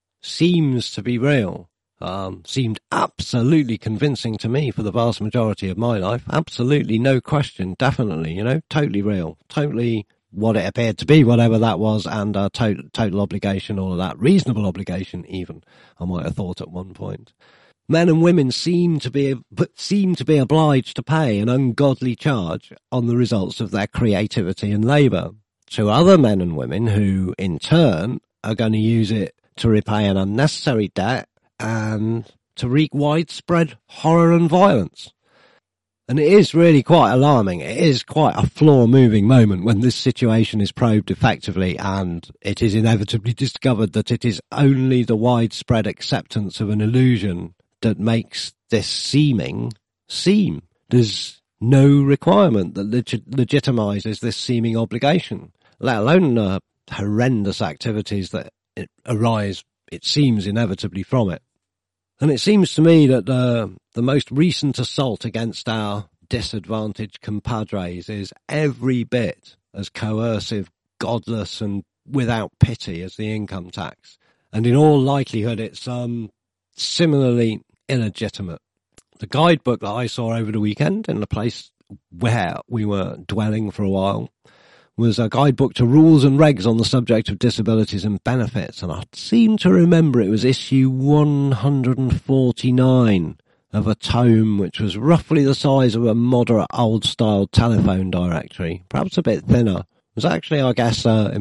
seems to be real. Um, seemed absolutely convincing to me for the vast majority of my life. Absolutely, no question, definitely, you know, totally real, totally what it appeared to be, whatever that was, and uh, total, total obligation, all of that, reasonable obligation even, I might have thought at one point. Men and women seem to be, but seem to be obliged to pay an ungodly charge on the results of their creativity and labour. to other men and women who, in turn, are going to use it to repay an unnecessary debt and to wreak widespread horror and violence. And it is really quite alarming. It is quite a floor-moving moment when this situation is probed effectively and it is inevitably discovered that it is only the widespread acceptance of an illusion that makes this seeming seem. There's no requirement that leg- legitimizes this seeming obligation, let alone the horrendous activities that it arise, it seems, inevitably from it. And it seems to me that the, the most recent assault against our disadvantaged compadres is every bit as coercive, godless and without pity as the income tax. And in all likelihood, it's um, similarly illegitimate. The guidebook that I saw over the weekend in the place where we were dwelling for a while was a guidebook to rules and regs on the subject of disabilities and benefits, and I seem to remember it was issue one hundred forty-nine of a tome which was roughly the size of a moderate old-style telephone directory, perhaps a bit thinner. It was actually, I guess, uh,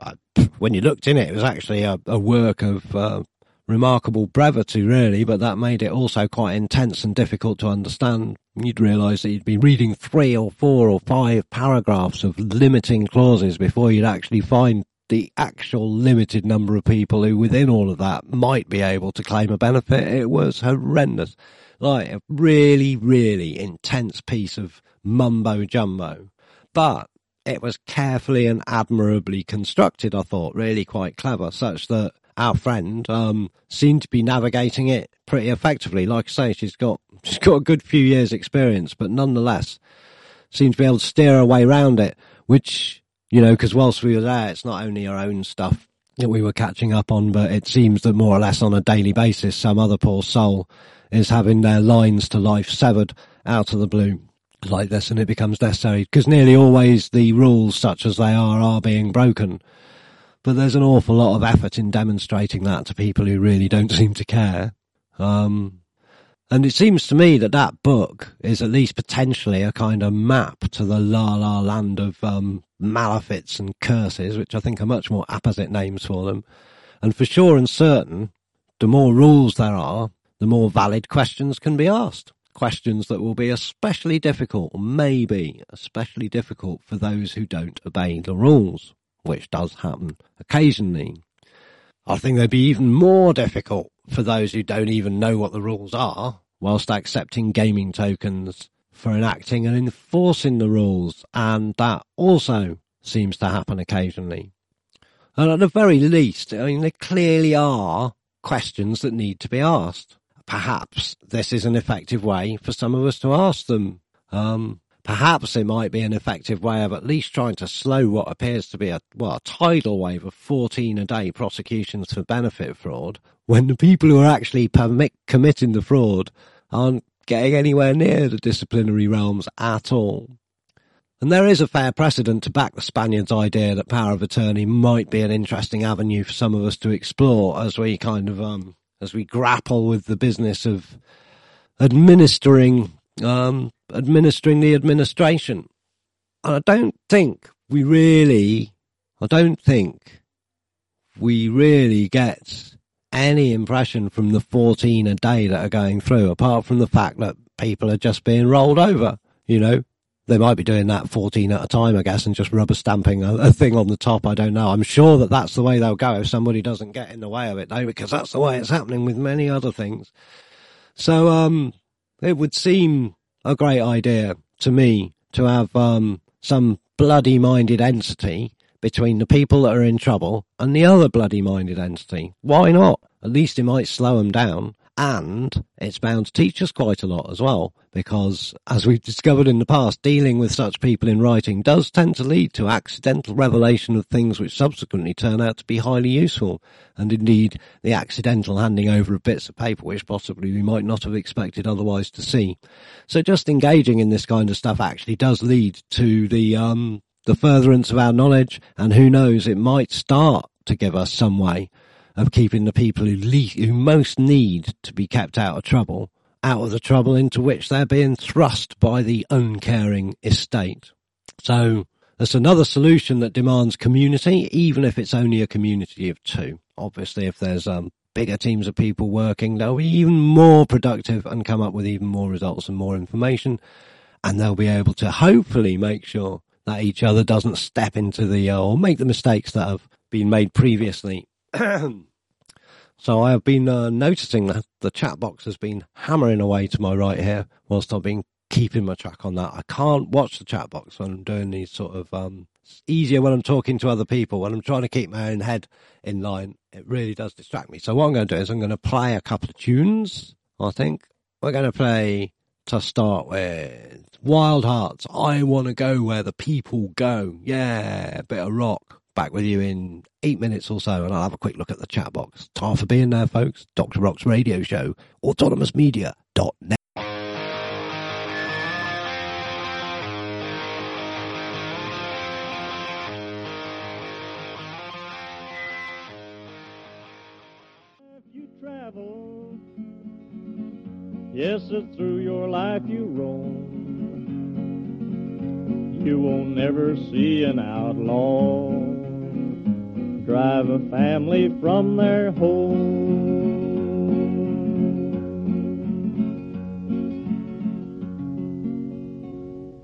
when you looked in it, it was actually a, a work of uh, remarkable brevity, really, but that made it also quite intense and difficult to understand. You'd realise that you'd be reading three or four or five paragraphs of limiting clauses before you'd actually find the actual limited number of people who within all of that might be able to claim a benefit. It was horrendous. Like a really, really intense piece of mumbo-jumbo. But it was carefully and admirably constructed, I thought, really quite clever, such that our friend um, seemed to be navigating it pretty effectively. Like I say, she's got she's got a good few years' experience, but nonetheless seemed to be able to steer her way around it, which, you know, because whilst we were there, it's not only our own stuff that we were catching up on, but it seems that more or less on a daily basis, some other poor soul is having their lines to life severed out of the blue like this, and it becomes necessary, because nearly always the rules, such as they are, are being broken. But there's an awful lot of effort in demonstrating that to people who really don't seem to care. Um, and it seems to me that that book is at least potentially a kind of map to the la-la land of um, malefits and curses, which I think are much more apposite names for them. And for sure and certain, the more rules there are, the more valid questions can be asked. Questions that will be especially difficult, or maybe especially difficult for those who don't obey the rules, which does happen occasionally. I think they'd be even more difficult for those who don't even know what the rules are, whilst accepting gaming tokens for enacting and enforcing the rules, and that also seems to happen occasionally. And at the very least, I mean, there clearly are questions that need to be asked. Perhaps this is an effective way for some of us to ask them. Um, perhaps it might be an effective way of at least trying to slow what appears to be a, well, a tidal wave of fourteen a day prosecutions for benefit fraud, when the people who are actually permit, committing the fraud aren't getting anywhere near the disciplinary realms at all. And there is a fair precedent to back the Spaniards' idea that power of attorney might be an interesting avenue for some of us to explore as we kind of, um, as we grapple with the business of administering, um, administering the administration. And I don't think we really, I don't think we really get any impression from the fourteen a day that are going through, apart from the fact that people are just being rolled over, you know. They might be doing that fourteen at a time, I guess, and just rubber stamping a, a thing on the top. I don't know. I'm sure that that's the way they'll go if somebody doesn't get in the way of it, though, because that's the way it's happening with many other things. So, um, it would seem a great idea to me to have, um, some bloody-minded entity between the people that are in trouble and the other bloody-minded entity. Why not? At least it might slow them down. And it's bound to teach us quite a lot as well, because, as we've discovered in the past, dealing with such people in writing does tend to lead to accidental revelation of things which subsequently turn out to be highly useful, and indeed the accidental handing over of bits of paper which possibly we might not have expected otherwise to see. So just engaging in this kind of stuff actually does lead to the um the furtherance of our knowledge, and who knows, it might start to give us some way of keeping the people who, least, who most need to be kept out of trouble, out of the trouble into which they're being thrust by the uncaring estate. So That's another solution that demands community, even if it's only a community of two. Obviously, if there's um, bigger teams of people working, they'll be even more productive and come up with even more results and more information. And they'll be able to hopefully make sure that each other doesn't step into the, uh, or make the mistakes that have been made previously. So I have been uh, noticing that the chat box has been hammering away to my right here whilst I've been keeping my track on that. I can't watch the chat box when I'm doing these sort of, um, it's easier when I'm talking to other people, when I'm trying to keep my own head in line. It really does distract me. So what I'm going to do is I'm going to play a couple of tunes, I think. We're going to play, to start with, Wild Hearts, I Want to Go Where the People Go. Yeah, a bit of rock. Back with you in eight minutes or so, and I'll have a quick look at the chat box. Time for being there, folks. Doctor Rock's radio show, autonomous media dot net. If you travel, yes, it's through your life you roam. You will never see an outlaw drive a family from their home.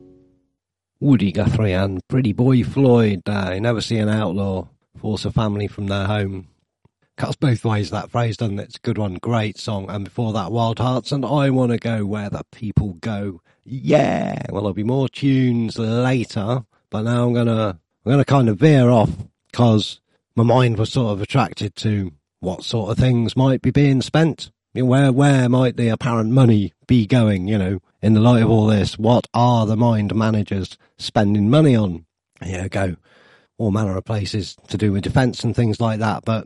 Woody Guthrie and Pretty Boy Floyd, uh, you never see an outlaw force a family from their home. Cuts both ways, that phrase, doesn't it? It's a good one, great song. And before that, Wild Hearts and I Want to Go Where the People Go. Yeah! Well, there'll be more tunes later, but now I'm gonna, I'm gonna kind of veer off, because my mind was sort of attracted to what sort of things might be being spent. You know, where where might the apparent money be going, you know, in the light of all this? What are the mind managers spending money on? Here you go. All manner of places to do with defence and things like that. But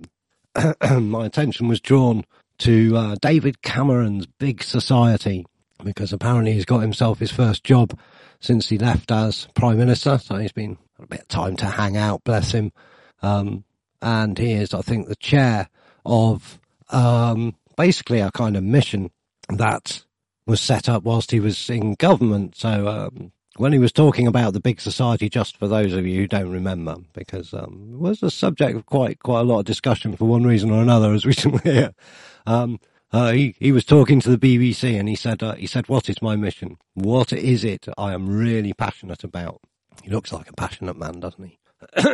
my attention was drawn to uh, David Cameron's Big Society, because apparently he's got himself his first job since he left as Prime Minister. So he's been a bit of time to hang out, bless him. Um, and he is, I think, the chair of um, basically a kind of mission that was set up whilst he was in government. So um, when he was talking about the Big Society, just for those of you who don't remember, because um, it was a subject of quite quite a lot of discussion for one reason or another, as we can hear. Um, uh, he he was talking to the B B C, and he said, uh, he said, "What is my mission? What is it I am really passionate about?" He looks like a passionate man, doesn't he?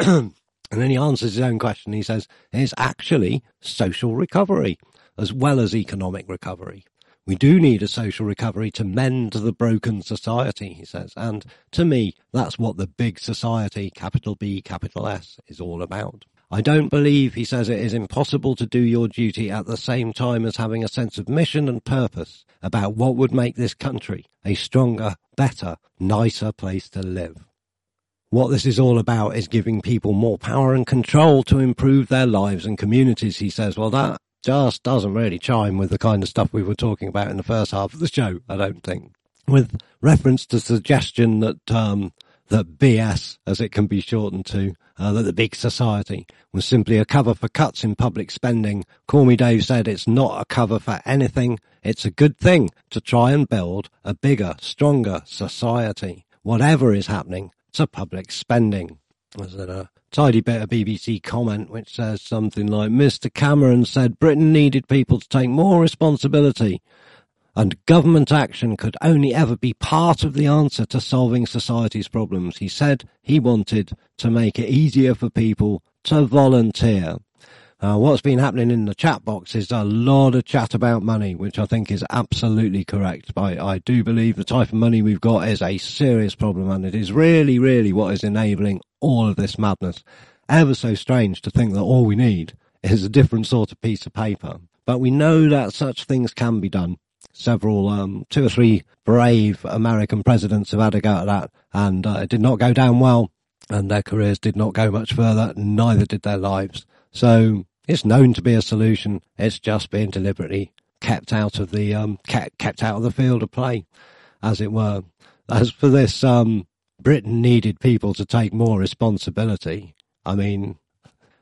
And then he answers his own question. He says, it's actually social recovery as well as economic recovery. We do need a social recovery to mend the broken society, he says. And to me, that's what the Big Society, capital B, capital S, is all about. I don't believe, he says, it is impossible to do your duty at the same time as having a sense of mission and purpose about what would make this country a stronger, better, nicer place to live. What this is all about is giving people more power and control to improve their lives and communities, he says. Well, that just doesn't really chime with the kind of stuff we were talking about in the first half of the show, I don't think. With reference to suggestion that um, that B S, as it can be shortened to, uh, that the Big Society was simply a cover for cuts in public spending, Call Me Dave said it's not a cover for anything. It's a good thing to try and build a bigger, stronger society, whatever is happening to public spending. There's a tidy bit of B B C comment which says something like, Mister Cameron said Britain needed people to take more responsibility and government action could only ever be part of the answer to solving society's problems. He said he wanted to make it easier for people to volunteer. Uh, what's been happening in the chat box is a lot of chat about money, which I think is absolutely correct. I, I do believe the type of money we've got is a serious problem, and it is really, really what is enabling all of this madness. Ever so strange to think that all we need is a different sort of piece of paper. But we know that such things can be done. Several, um, two or three brave American presidents have had a go at that, and uh, it did not go down well, and their careers did not go much further, neither did their lives. So it's known to be a solution. It's just being deliberately kept out of the um, kept, kept out of the field of play, as it were. As for this, um, Britain needed people to take more responsibility. I mean,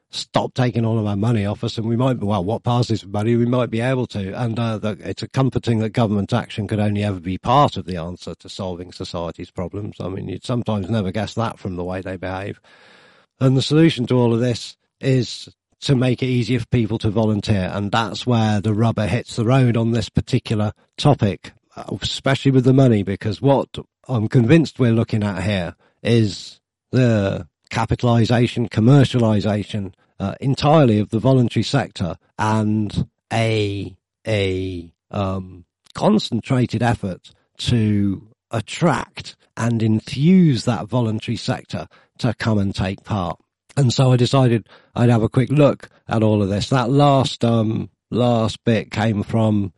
stop taking all of our money off us, and we might, well, what passes for money, we might be able to. And uh, the, it's a comforting that government action could only ever be part of the answer to solving society's problems. I mean, you'd sometimes never guess that from the way they behave. And the solution to all of this is to make it easier for people to volunteer, and that's where the rubber hits the road on this particular topic, especially with the money, because what I'm convinced we're looking at here is the capitalisation, commercialisation uh, entirely of the voluntary sector, and a a um, concentrated effort to attract and enthuse that voluntary sector to come and take part. And so I decided I'd have a quick look at all of this. That last um last bit came from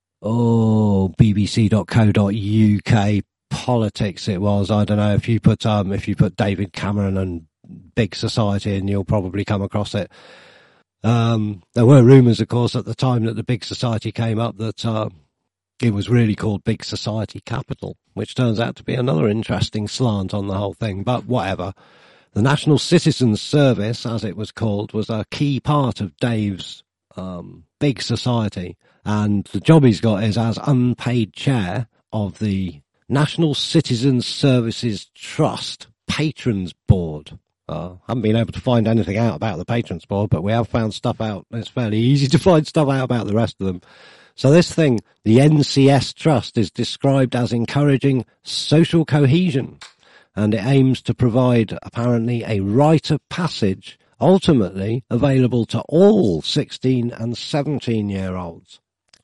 oh b b c dot co dot u k politics. It was. I don't know if you put um if you put David Cameron and Big Society, and you'll probably come across it. Um, there were rumours, of course, at the time that the Big Society came up that uh, it was really called Big Society Capital, which turns out to be another interesting slant on the whole thing. But whatever. The National Citizens Service, as it was called, was a key part of Dave's um, Big Society, and the job he's got is as unpaid chair of the National Citizens Services Trust Patrons Board. Uh, haven't been able to find anything out about the Patrons Board, but we have found stuff out. It's fairly easy to find stuff out about the rest of them. So this thing, the N C S Trust, is described as encouraging social cohesion, and it aims to provide, apparently, a rite of passage, ultimately available to all sixteen and seventeen-year-olds,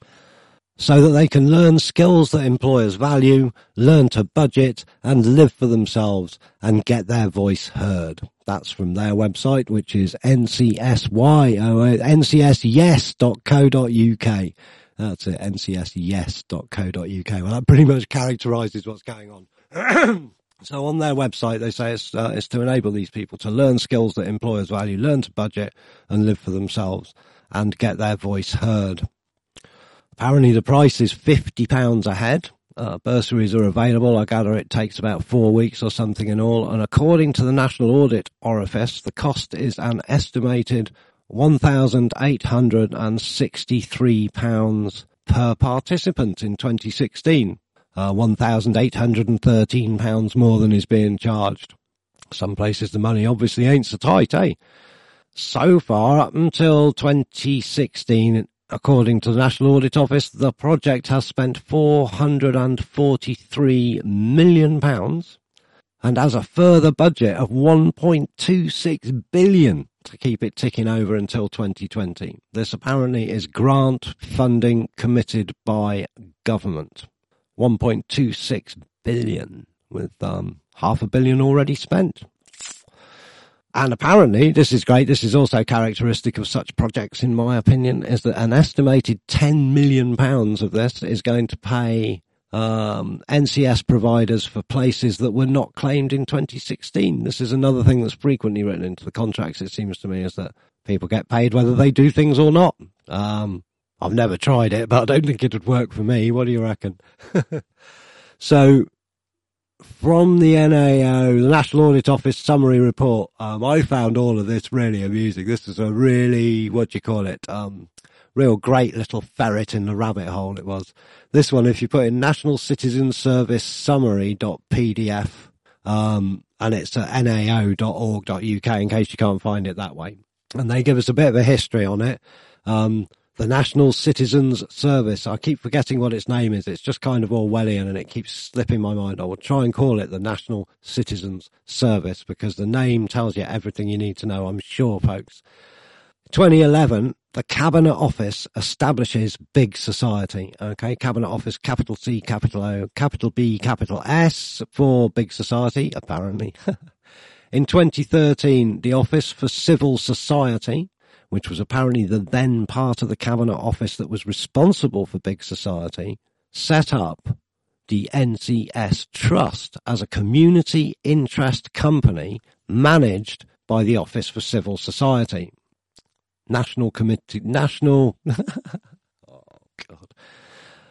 so that they can learn skills that employers value, learn to budget, and live for themselves, and get their voice heard. That's from their website, which is N C S Y, oh, N C S yes dot co dot U K. That's it, N C S yes dot co dot U K. Well, that pretty much characterises what's going on. So on their website, they say it's, uh, it's to enable these people to learn skills that employers value, learn to budget and live for themselves, and get their voice heard. Apparently the price is fifty pounds a head. Uh, bursaries are available. I gather it takes about four weeks or something in all. And according to the National Audit Orifice, the cost is an estimated one thousand eight hundred sixty-three pounds per participant in twenty sixteen. Uh, one thousand eight hundred thirteen pounds more than is being charged. Some places the money obviously ain't so tight, eh? So far, up until twenty sixteen, according to the National Audit Office, the project has spent four hundred forty-three million pounds and has a further budget of one point two six billion pounds to keep it ticking over until twenty twenty. This apparently is grant funding committed by government. one point two six billion, with um, half a billion already spent. And apparently, this is great, this is also characteristic of such projects, in my opinion, is that an estimated ten million pounds of this is going to pay um, N C S providers for places that were not claimed in twenty sixteen. This is another thing that's frequently written into the contracts, it seems to me, is that people get paid whether they do things or not. Um, I've never tried it, but I don't think it would work for me. What do you reckon? So, from the N A O, the National Audit Office summary report, um, I found all of this really amusing. This is a really, what do you call it, um, real great little ferret in the rabbit hole it was. This one, if you put in National Citizen Service Summary dot P D F, um, and it's at N A O dot org dot U K in case you can't find it that way. And they give us a bit of a history on it. Um, The National Citizens Service. I keep forgetting what its name is. It's just kind of Orwellian and it keeps slipping my mind. I will try and call it the National Citizens Service because the name tells you everything you need to know, I'm sure, folks. twenty eleven, the Cabinet Office establishes Big Society. Okay, Cabinet Office, capital C, capital O, capital B, capital S for Big Society, apparently. In twenty thirteen, the Office for Civil Society, which was apparently the then part of the Cabinet Office that was responsible for Big Society, set up the N C S Trust as a community interest company managed by the Office for Civil Society. National Committee, National, oh God,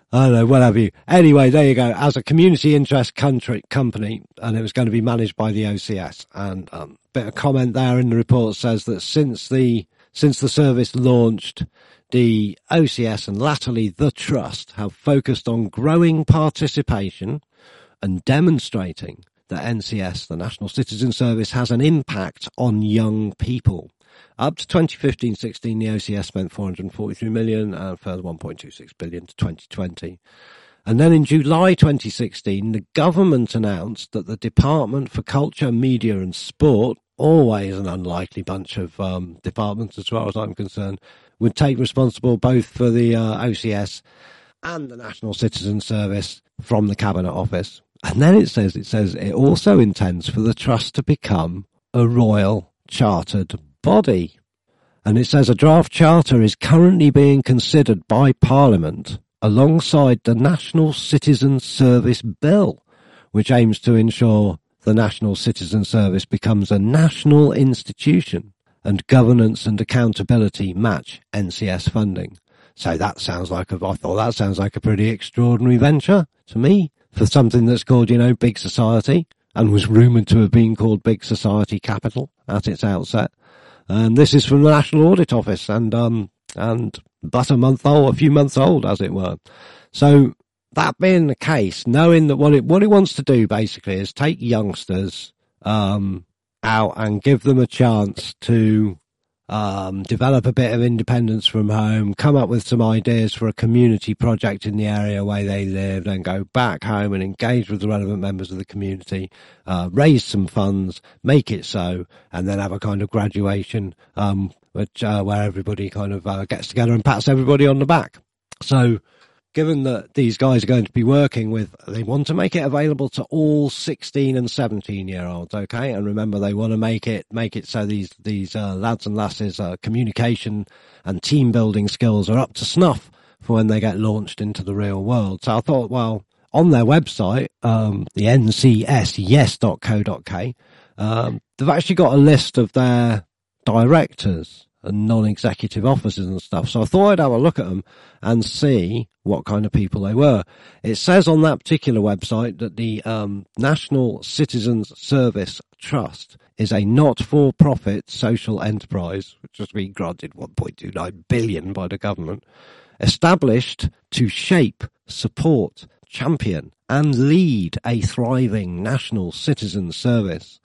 I don't know, what have you. Anyway, there you go. As a community interest country company, and it was going to be managed by the O C S. And a um, bit of comment there in the report says that since the since the service launched, the O C S and latterly the Trust have focused on growing participation and demonstrating that N C S, the National Citizen Service, has an impact on young people. Up to twenty fifteen sixteen, the O C S spent four hundred forty-three million and a further one point two six billion to twenty twenty. And then in July twenty sixteen, the government announced that the Department for Culture, Media and Sport, always an unlikely bunch of um, departments as far as I'm concerned, would take responsible both for the uh, O C S and the National Citizen Service from the Cabinet Office. And then it says, it says it also intends for the Trust to become a royal chartered body. And it says a draft charter is currently being considered by Parliament alongside the National Citizen Service Bill, which aims to ensure the National Citizen Service becomes a national institution and governance and accountability match N C S funding. So that sounds like a, I thought that sounds like a pretty extraordinary venture to me for something that's called, you know, Big Society and was rumoured to have been called Big Society Capital at its outset. And this is from the National Audit Office and, um, and but a month old, a few months old, as it were. So that being the case, knowing that what it, what it wants to do basically is take youngsters, um, out and give them a chance to, um, develop a bit of independence from home, come up with some ideas for a community project in the area where they live, then go back home and engage with the relevant members of the community, uh, raise some funds, make it so, and then have a kind of graduation, um, which, uh, where everybody kind of, uh, gets together and pats everybody on the back. So, given that these guys are going to be working with, they want to make it available to all sixteen and seventeen year olds, okay? And remember, they want to make it, make it so these, these, uh, lads and lasses, uh, communication and team building skills are up to snuff for when they get launched into the real world. So I thought, well, on their website, um, the N C S yes dot co dot U K, um, they've actually got a list of their directors and non-executive officers and stuff. So I thought I'd have a look at them and see what kind of people they were. It says on that particular website that the um, National Citizens Service Trust is a not-for-profit social enterprise, which has been granted one point two nine billion by the government, established to shape, support, champion and lead a thriving national citizen service.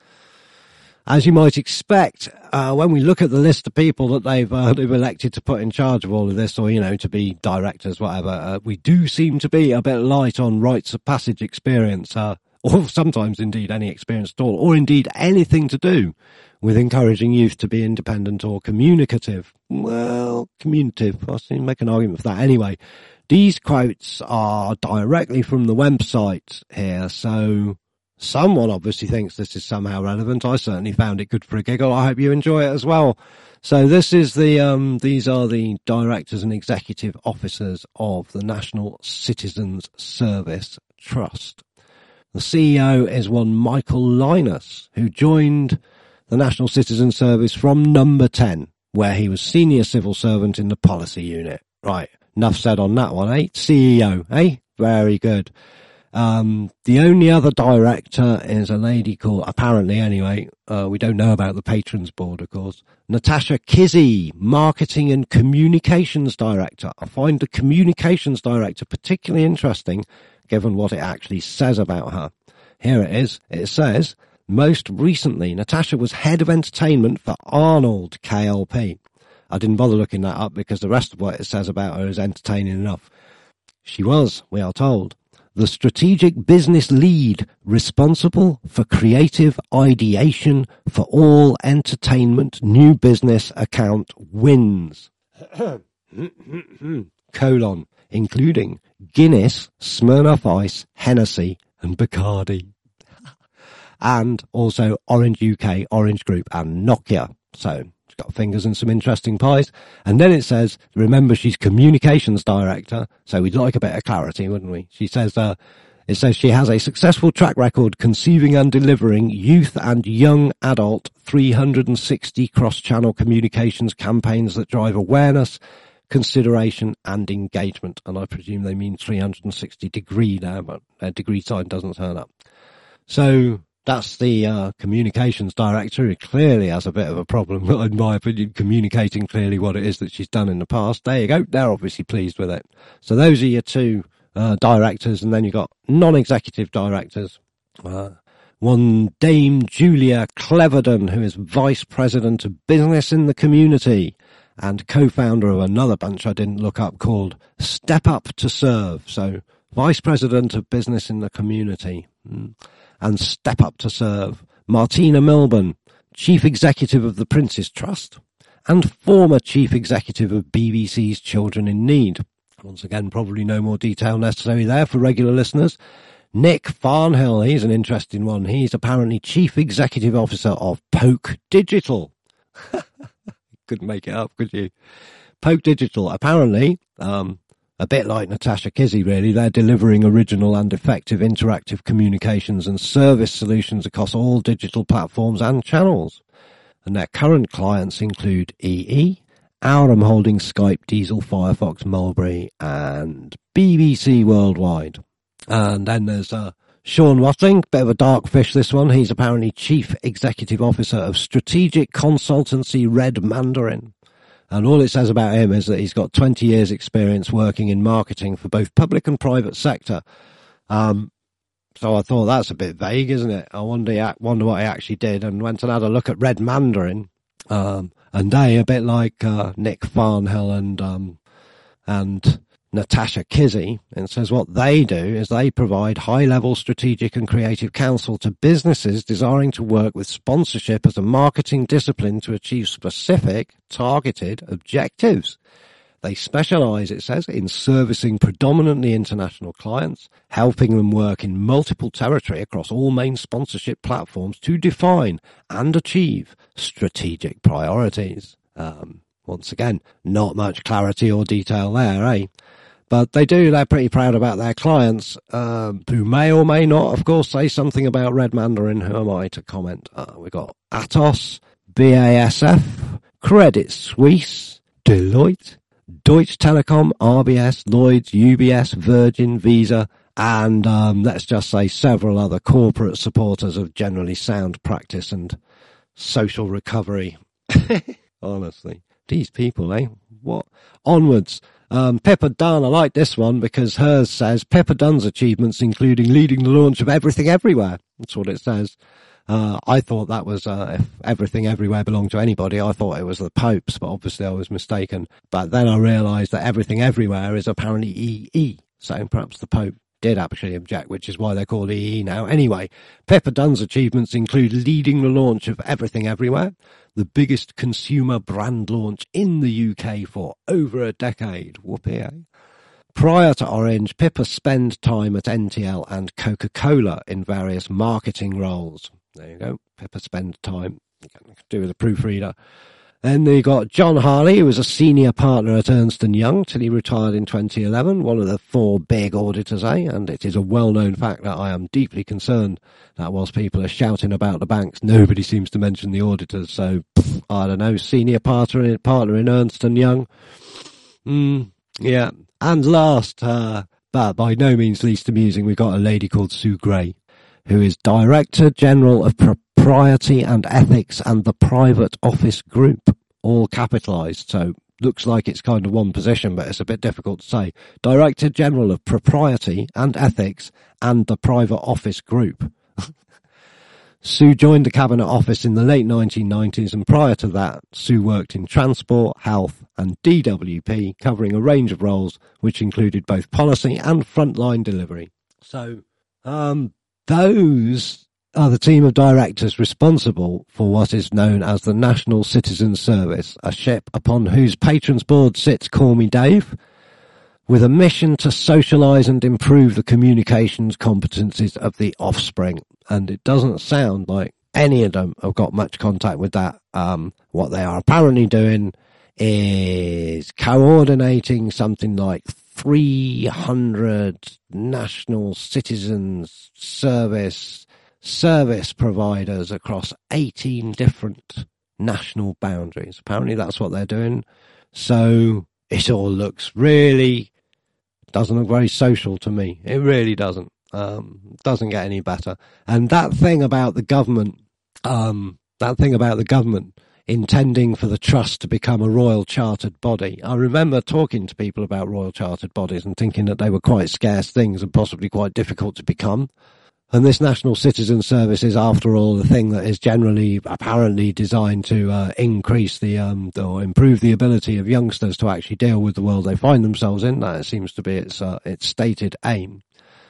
As you might expect, uh, when we look at the list of people that they've, uh, they've elected to put in charge of all of this, or, you know, to be directors, whatever, uh, we do seem to be a bit light on rites of passage experience, uh, or sometimes indeed any experience at all, or indeed anything to do with encouraging youth to be independent or communicative. Well, communicative, I see, make an argument for that. Anyway, these quotes are directly from the website here, so someone obviously thinks this is somehow relevant. I certainly found it good for a giggle. I hope you enjoy it as well. So this is the, um, these are the directors and executive officers of the National Citizens Service Trust. The C E O is one Michael Linus, who joined the National Citizen Service from number ten, where he was senior civil servant in the policy unit. Right. Enough said on that one, eh? C E O, eh? Very good. Um, the only other director is a lady called, apparently anyway, uh, we don't know about the patrons board, of course, Natasha Kizzy, marketing and communications director. I find the communications director particularly interesting, given what it actually says about her. Here it is. It says, most recently, Natasha was head of entertainment for Arnold K L P. I didn't bother looking that up because the rest of what it says about her is entertaining enough. She was, we are told, the strategic business lead responsible for creative ideation for all entertainment new business account wins. Colon, including Guinness, Smirnoff Ice, Hennessy and Bacardi. And also Orange U K, Orange Group and Nokia. So she's got fingers in some interesting pies. And then it says, remember, she's communications director. So we'd like a bit of clarity, wouldn't we? She says, uh, it says she has a successful track record conceiving and delivering youth and young adult three hundred sixty cross-channel communications campaigns that drive awareness, consideration and engagement. And I presume they mean three hundred sixty degree now, but their degree sign doesn't turn up. So that's the uh, communications director, who clearly has a bit of a problem, in my opinion, communicating clearly what it is that she's done in the past. There you go. They're obviously pleased with it. So those are your two uh, directors, and then you've got non-executive directors. Uh, one Dame Julia Cleverdon, who is Vice President of Business in the Community and co-founder of another bunch I didn't look up called Step Up to Serve. So Vice President of Business in the Community and Step Up to Serve. Martina Milburn, Chief Executive of the Prince's Trust and former Chief Executive of B B C's Children in Need. Once again, probably no more detail necessary there for regular listeners. Nick Farnhill, he's an interesting one. He's apparently Chief Executive Officer of Poke Digital. Couldn't make it up, could you? Poke Digital, apparently, um, a bit like Natasha Kizzy, really, they're delivering original and effective interactive communications and service solutions across all digital platforms and channels. And their current clients include E E, Aurum Holdings, Skype, Diesel, Firefox, Mulberry, and B B C Worldwide. And then there's uh, Sean Watling, bit of a dark fish this one. He's apparently Chief Executive Officer of Strategic Consultancy Red Mandarin. And all it says about him is that he's got twenty years experience working in marketing for both public and private sector. Um, so I thought that's a bit vague, isn't it? I wonder, wonder what he actually did, and went and had a look at Red Mandarin. Um, and they, a bit like uh, Nick Farnhill and um, and Natasha Kizzy, and says what they do is they provide high-level strategic and creative counsel to businesses desiring to work with sponsorship as a marketing discipline to achieve specific, targeted objectives. They specialize, it says, in servicing predominantly international clients, helping them work in multiple territory across all main sponsorship platforms to define and achieve strategic priorities. Um, once again, not much clarity or detail there, eh? But they do, they're pretty proud about their clients, um, who may or may not, of course, say something about Red Mandarin. Who am I to comment? Uh, we've got Atos, B A S F, Credit Suisse, Deloitte, Deutsche Telekom, R B S, Lloyds, U B S, Virgin, Visa, and um, let's just say several other corporate supporters of generally sound practice and social recovery. Honestly, these people, eh? What? Onwards. Um, Pippa Dunn, I like this one because hers says Pippa Dunn's achievements including leading the launch of Everything Everywhere. That's what it says. Uh, I thought that was, uh, if Everything Everywhere belonged to anybody, I thought it was the Popes, but obviously I was mistaken. But then I realised that Everything Everywhere is apparently E E, so perhaps the Pope did actually object, which is why they're called E E now. Anyway, Pippa Dunn's achievements include leading the launch of Everything Everywhere, the biggest consumer brand launch in the U K for over a decade. Whoopee, eh? Prior to Orange, Pippa spent time at N T L and Coca-Cola in various marketing roles. There you go. Pippa spent time. You can do with a proofreader. Then you got John Harley, who was a senior partner at Ernst and Young till he retired in twenty eleven, one of the four big auditors, eh? And it is a well-known fact that I am deeply concerned that whilst people are shouting about the banks, nobody seems to mention the auditors. So, pff, I don't know, senior partner, partner in Ernst and Young. Mm, yeah. And last, uh, but by no means least amusing, we've got a lady called Sue Gray, who is Director General of Propriety and Ethics and the Private Office Group, all capitalised. So looks like it's kind of one position, but it's a bit difficult to say. Director General of Propriety and Ethics and the Private Office Group. Sue joined the Cabinet Office in the late nineteen nineties, and prior to that, Sue worked in transport, health and D W P, covering a range of roles which included both policy and frontline delivery. So, um, those are the team of directors responsible for what is known as the National Citizen Service, a ship upon whose patrons board sits Call Me Dave, with a mission to socialise and improve the communications competencies of the offspring. And it doesn't sound like any of them have got much contact with that. Um, what they are apparently doing is coordinating something like three hundred national citizens service service providers across eighteen different national boundaries. Apparently that's what they're doing. So it all looks really, doesn't look very social to me. It really doesn't. Um, doesn't get any better. And that thing about the government, um, that thing about the government intending for the trust to become a royal chartered body. I remember talking to people about royal chartered bodies and thinking that they were quite scarce things and possibly quite difficult to become. And this National Citizen Service is, after all, the thing that is generally apparently designed to uh, increase the um, or improve the ability of youngsters to actually deal with the world they find themselves in. That seems to be its uh, its stated aim.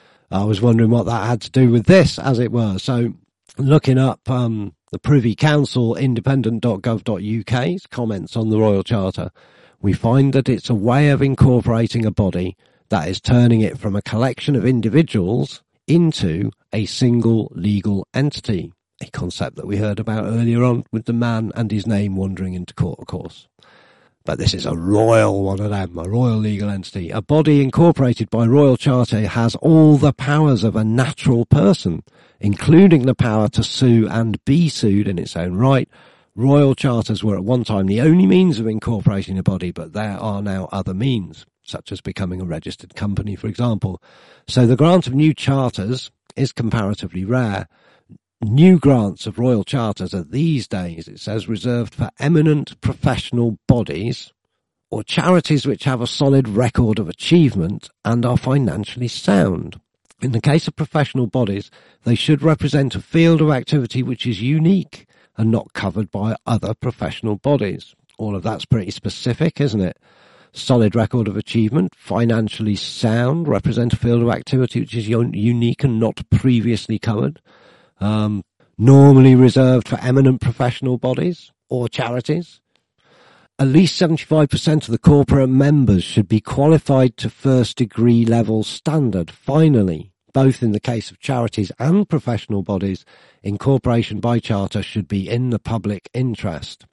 I was wondering what that had to do with this, as it were. So, looking up um, the Privy Council independent dot gov dot U K's comments on the Royal Charter, we find that it's a way of incorporating a body that is turning it from a collection of individuals into a single legal entity, a concept that we heard about earlier on with the man and his name wandering into court, of course. But this is a royal one of them, a royal legal entity. A body incorporated by Royal Charter has all the powers of a natural person, including the power to sue and be sued in its own right. Royal Charters were at one time the only means of incorporating a body, but there are now other means, such as becoming a registered company, for example. So the grant of new charters is comparatively rare. New grants of royal charters are these days, it says, reserved for eminent professional bodies or charities which have a solid record of achievement and are financially sound. In the case of professional bodies, they should represent a field of activity which is unique and not covered by other professional bodies. All of that's pretty specific, isn't it? Solid record of achievement, financially sound, represent a field of activity which is un- unique and not previously covered. Um, normally reserved for eminent professional bodies or charities. At least seventy-five percent of the corporate members should be qualified to first degree level standard. Finally, both in the case of charities and professional bodies, incorporation by charter should be in the public interest.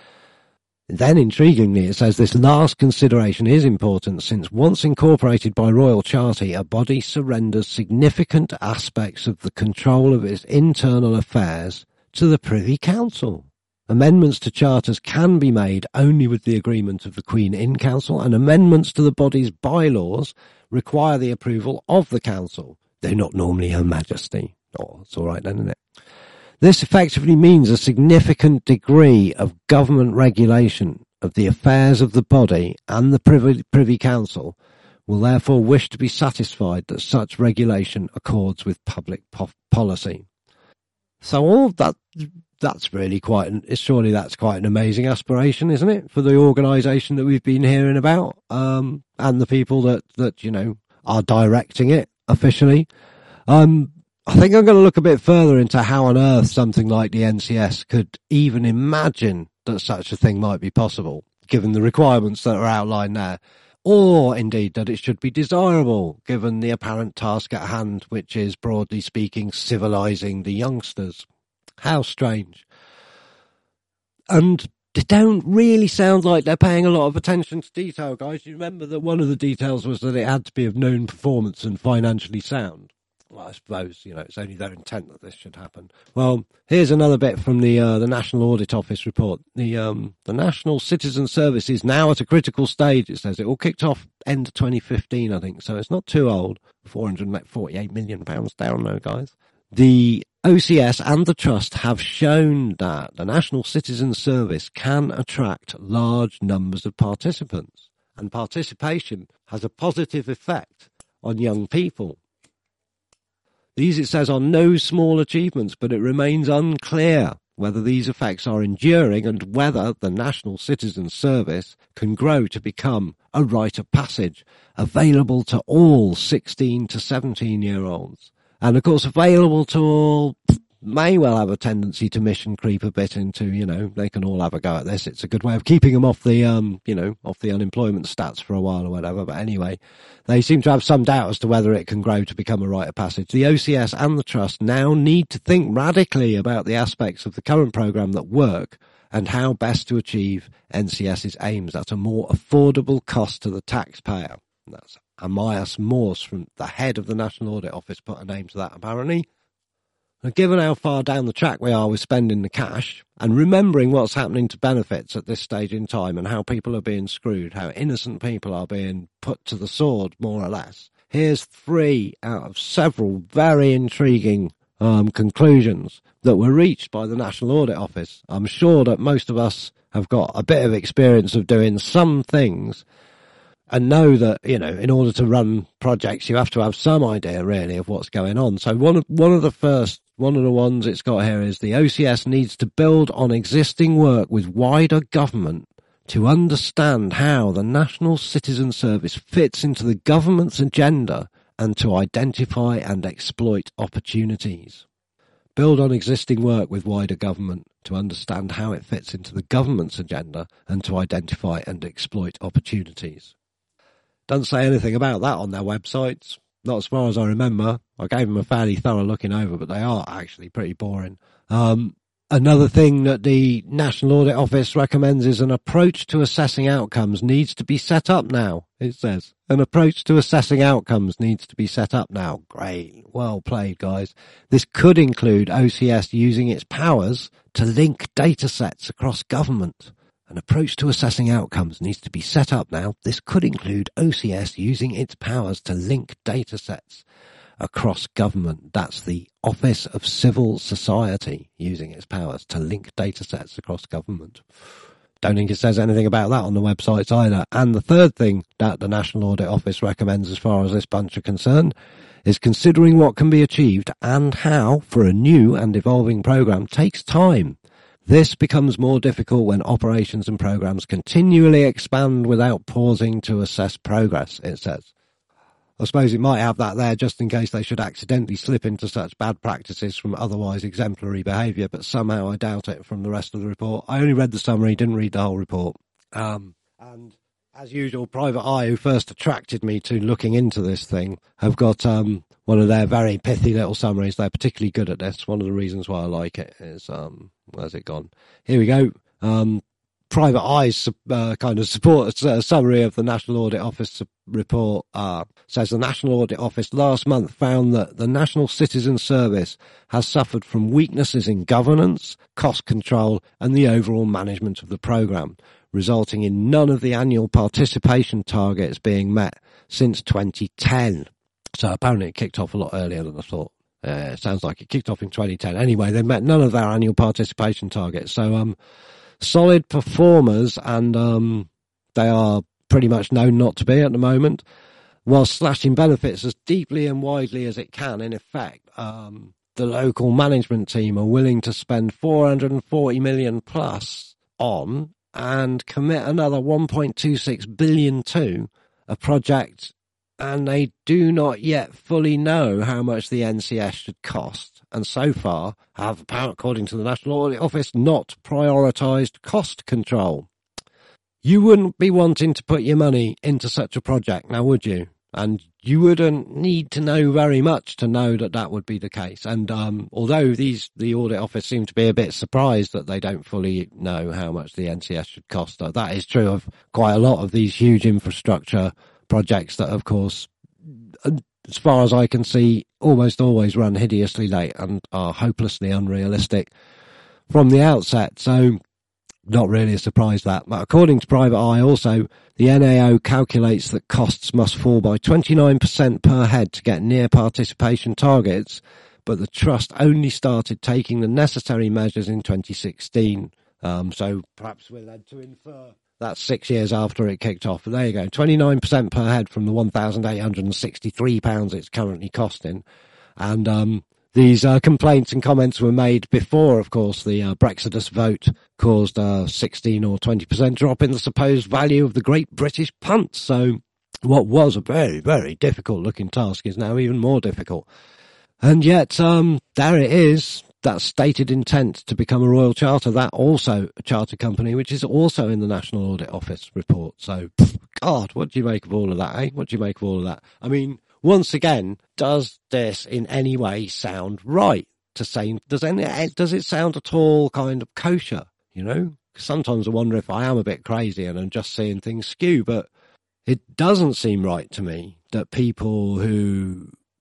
Then, intriguingly, it says this last consideration is important since once incorporated by Royal Charter, a body surrenders significant aspects of the control of its internal affairs to the Privy Council. Amendments to charters can be made only with the agreement of the Queen in Council, and amendments to the body's bylaws require the approval of the Council. They're not normally Her Majesty. Oh, it's all right then, isn't it? This effectively means a significant degree of government regulation of the affairs of the body, and the Privy, Privy Council will therefore wish to be satisfied that such regulation accords with public po- policy. So all of that, that's really quite, an, surely that's quite an amazing aspiration, isn't it, for the organisation that we've been hearing about, um, and the people that, that, you know, are directing it officially. Um, I think I'm going to look a bit further into how on earth something like the N C S could even imagine that such a thing might be possible, given the requirements that are outlined there, or indeed that it should be desirable, given the apparent task at hand, which is, broadly speaking, civilising the youngsters. How strange. And they don't really sound like they're paying a lot of attention to detail, guys. You remember that one of the details was that it had to be of known performance and financially sound. Well, I suppose, you know, it's only their intent that this should happen. Well, here's another bit from the uh, the National Audit Office report. The um, the National Citizen Service is now at a critical stage, it says. It all kicked off end of twenty fifteen, I think, so it's not too old. four hundred forty-eight million pounds down though, guys. The O C S and the Trust have shown that the National Citizen Service can attract large numbers of participants, and participation has a positive effect on young people. These, it says, are no small achievements, but it remains unclear whether these effects are enduring and whether the National Citizen Service can grow to become a rite of passage available to all sixteen to seventeen-year-olds. And, of course, available to all may well have a tendency to mission creep a bit into, you know, they can all have a go at this. It's a good way of keeping them off the, um, you know, off the unemployment stats for a while or whatever. But anyway, they seem to have some doubt as to whether it can grow to become a rite of passage. The O C S and the Trust now need to think radically about the aspects of the current programme that work and how best to achieve N C S's aims at a more affordable cost to the taxpayer. That's Amias Morse, from the head of the National Audit Office, put a name to that apparently. Given how far down the track we are with spending the cash, and remembering what's happening to benefits at this stage in time and how people are being screwed, how innocent people are being put to the sword, more or less, here's three out of several very intriguing um, conclusions that were reached by the National Audit Office. I'm sure that most of us have got a bit of experience of doing some things and know that, you know, in order to run projects, you have to have some idea, really, of what's going on. So one of, one of the first, one of the ones it's got here is the O C S needs to build on existing work with wider government to understand how the National Citizen Service fits into the government's agenda and to identify and exploit opportunities. Build on existing work with wider government to understand how it fits into the government's agenda and to identify and exploit opportunities. Doesn't say anything about that on their websites, not as far as I remember. I gave them a fairly thorough looking over, but they are actually pretty boring. Um, another thing that the National Audit Office recommends is an approach to assessing outcomes needs to be set up now, it says. An approach to assessing outcomes needs to be set up now. Great. Well played, guys. This could include O C S using its powers to link data sets across government. An approach to assessing outcomes needs to be set up now. This could include O C S using its powers to link data sets across government. That's the Office of Civil Society using its powers to link data sets across government. Don't think it says anything about that on the websites either. And the third thing that the National Audit Office recommends as far as this bunch are concerned is considering what can be achieved and how for a new and evolving programme takes time. This becomes more difficult when operations and programs continually expand without pausing to assess progress, it says. I suppose it might have that there just in case they should accidentally slip into such bad practices from otherwise exemplary behaviour, but somehow I doubt it from the rest of the report. I only read the summary, didn't read the whole report. Um, and as usual, Private Eye, who first attracted me to looking into this thing, have got um, one of their very pithy little summaries. They're particularly good at this. One of the reasons why I like it is... Um, Where's it gone? Here we go. Um, Private Eye's uh, kind of support uh, summary of the National Audit Office report uh, says the National Audit Office last month found that the National Citizen Service has suffered from weaknesses in governance, cost control and the overall management of the programme, resulting in none of the annual participation targets being met since twenty ten. So apparently it kicked off a lot earlier than I thought. Uh, it sounds like it kicked off in twenty ten. Anyway, they met none of their annual participation targets. So, um, solid performers, and um, they are pretty much known not to be at the moment, while slashing benefits as deeply and widely as it can. In effect, um, the local management team are willing to spend four hundred forty million plus on and commit another one point two six billion to a project, and they do not yet fully know how much the N C S should cost, and so far have, according to the National Audit Office, not prioritised cost control. You wouldn't be wanting to put your money into such a project, now would you? And you wouldn't need to know very much to know that that would be the case. And um, although these the Audit Office seem to be a bit surprised that they don't fully know how much the N C S should cost, that is true of quite a lot of these huge infrastructure projects that, of course, as far as I can see, almost always run hideously late and are hopelessly unrealistic from the outset. So not really a surprise that. But according to Private Eye also, the N A O calculates that costs must fall by twenty-nine percent per head to get near participation targets, but the Trust only started taking the necessary measures in twenty sixteen. Um, so perhaps we're led to infer that's six years after it kicked off. But there you go, twenty-nine percent per head from the one thousand eight hundred sixty-three pounds it's currently costing. And um, these uh, complaints and comments were made before, of course, the uh, Brexit vote caused a sixteen or twenty percent drop in the supposed value of the Great British Punt. So what was a very, very difficult-looking task is now even more difficult. And yet, um, there it is. That stated intent to become a Royal Charter, that also a charter company, which is also in the National Audit Office report. So, God, what do you make of all of that, eh? What do you make of all of that? I mean, once again, does this in any way sound right? To say, does any, does it sound at all kind of kosher, you know? Sometimes I wonder if I am a bit crazy and I'm just seeing things skew, but it doesn't seem right to me that people who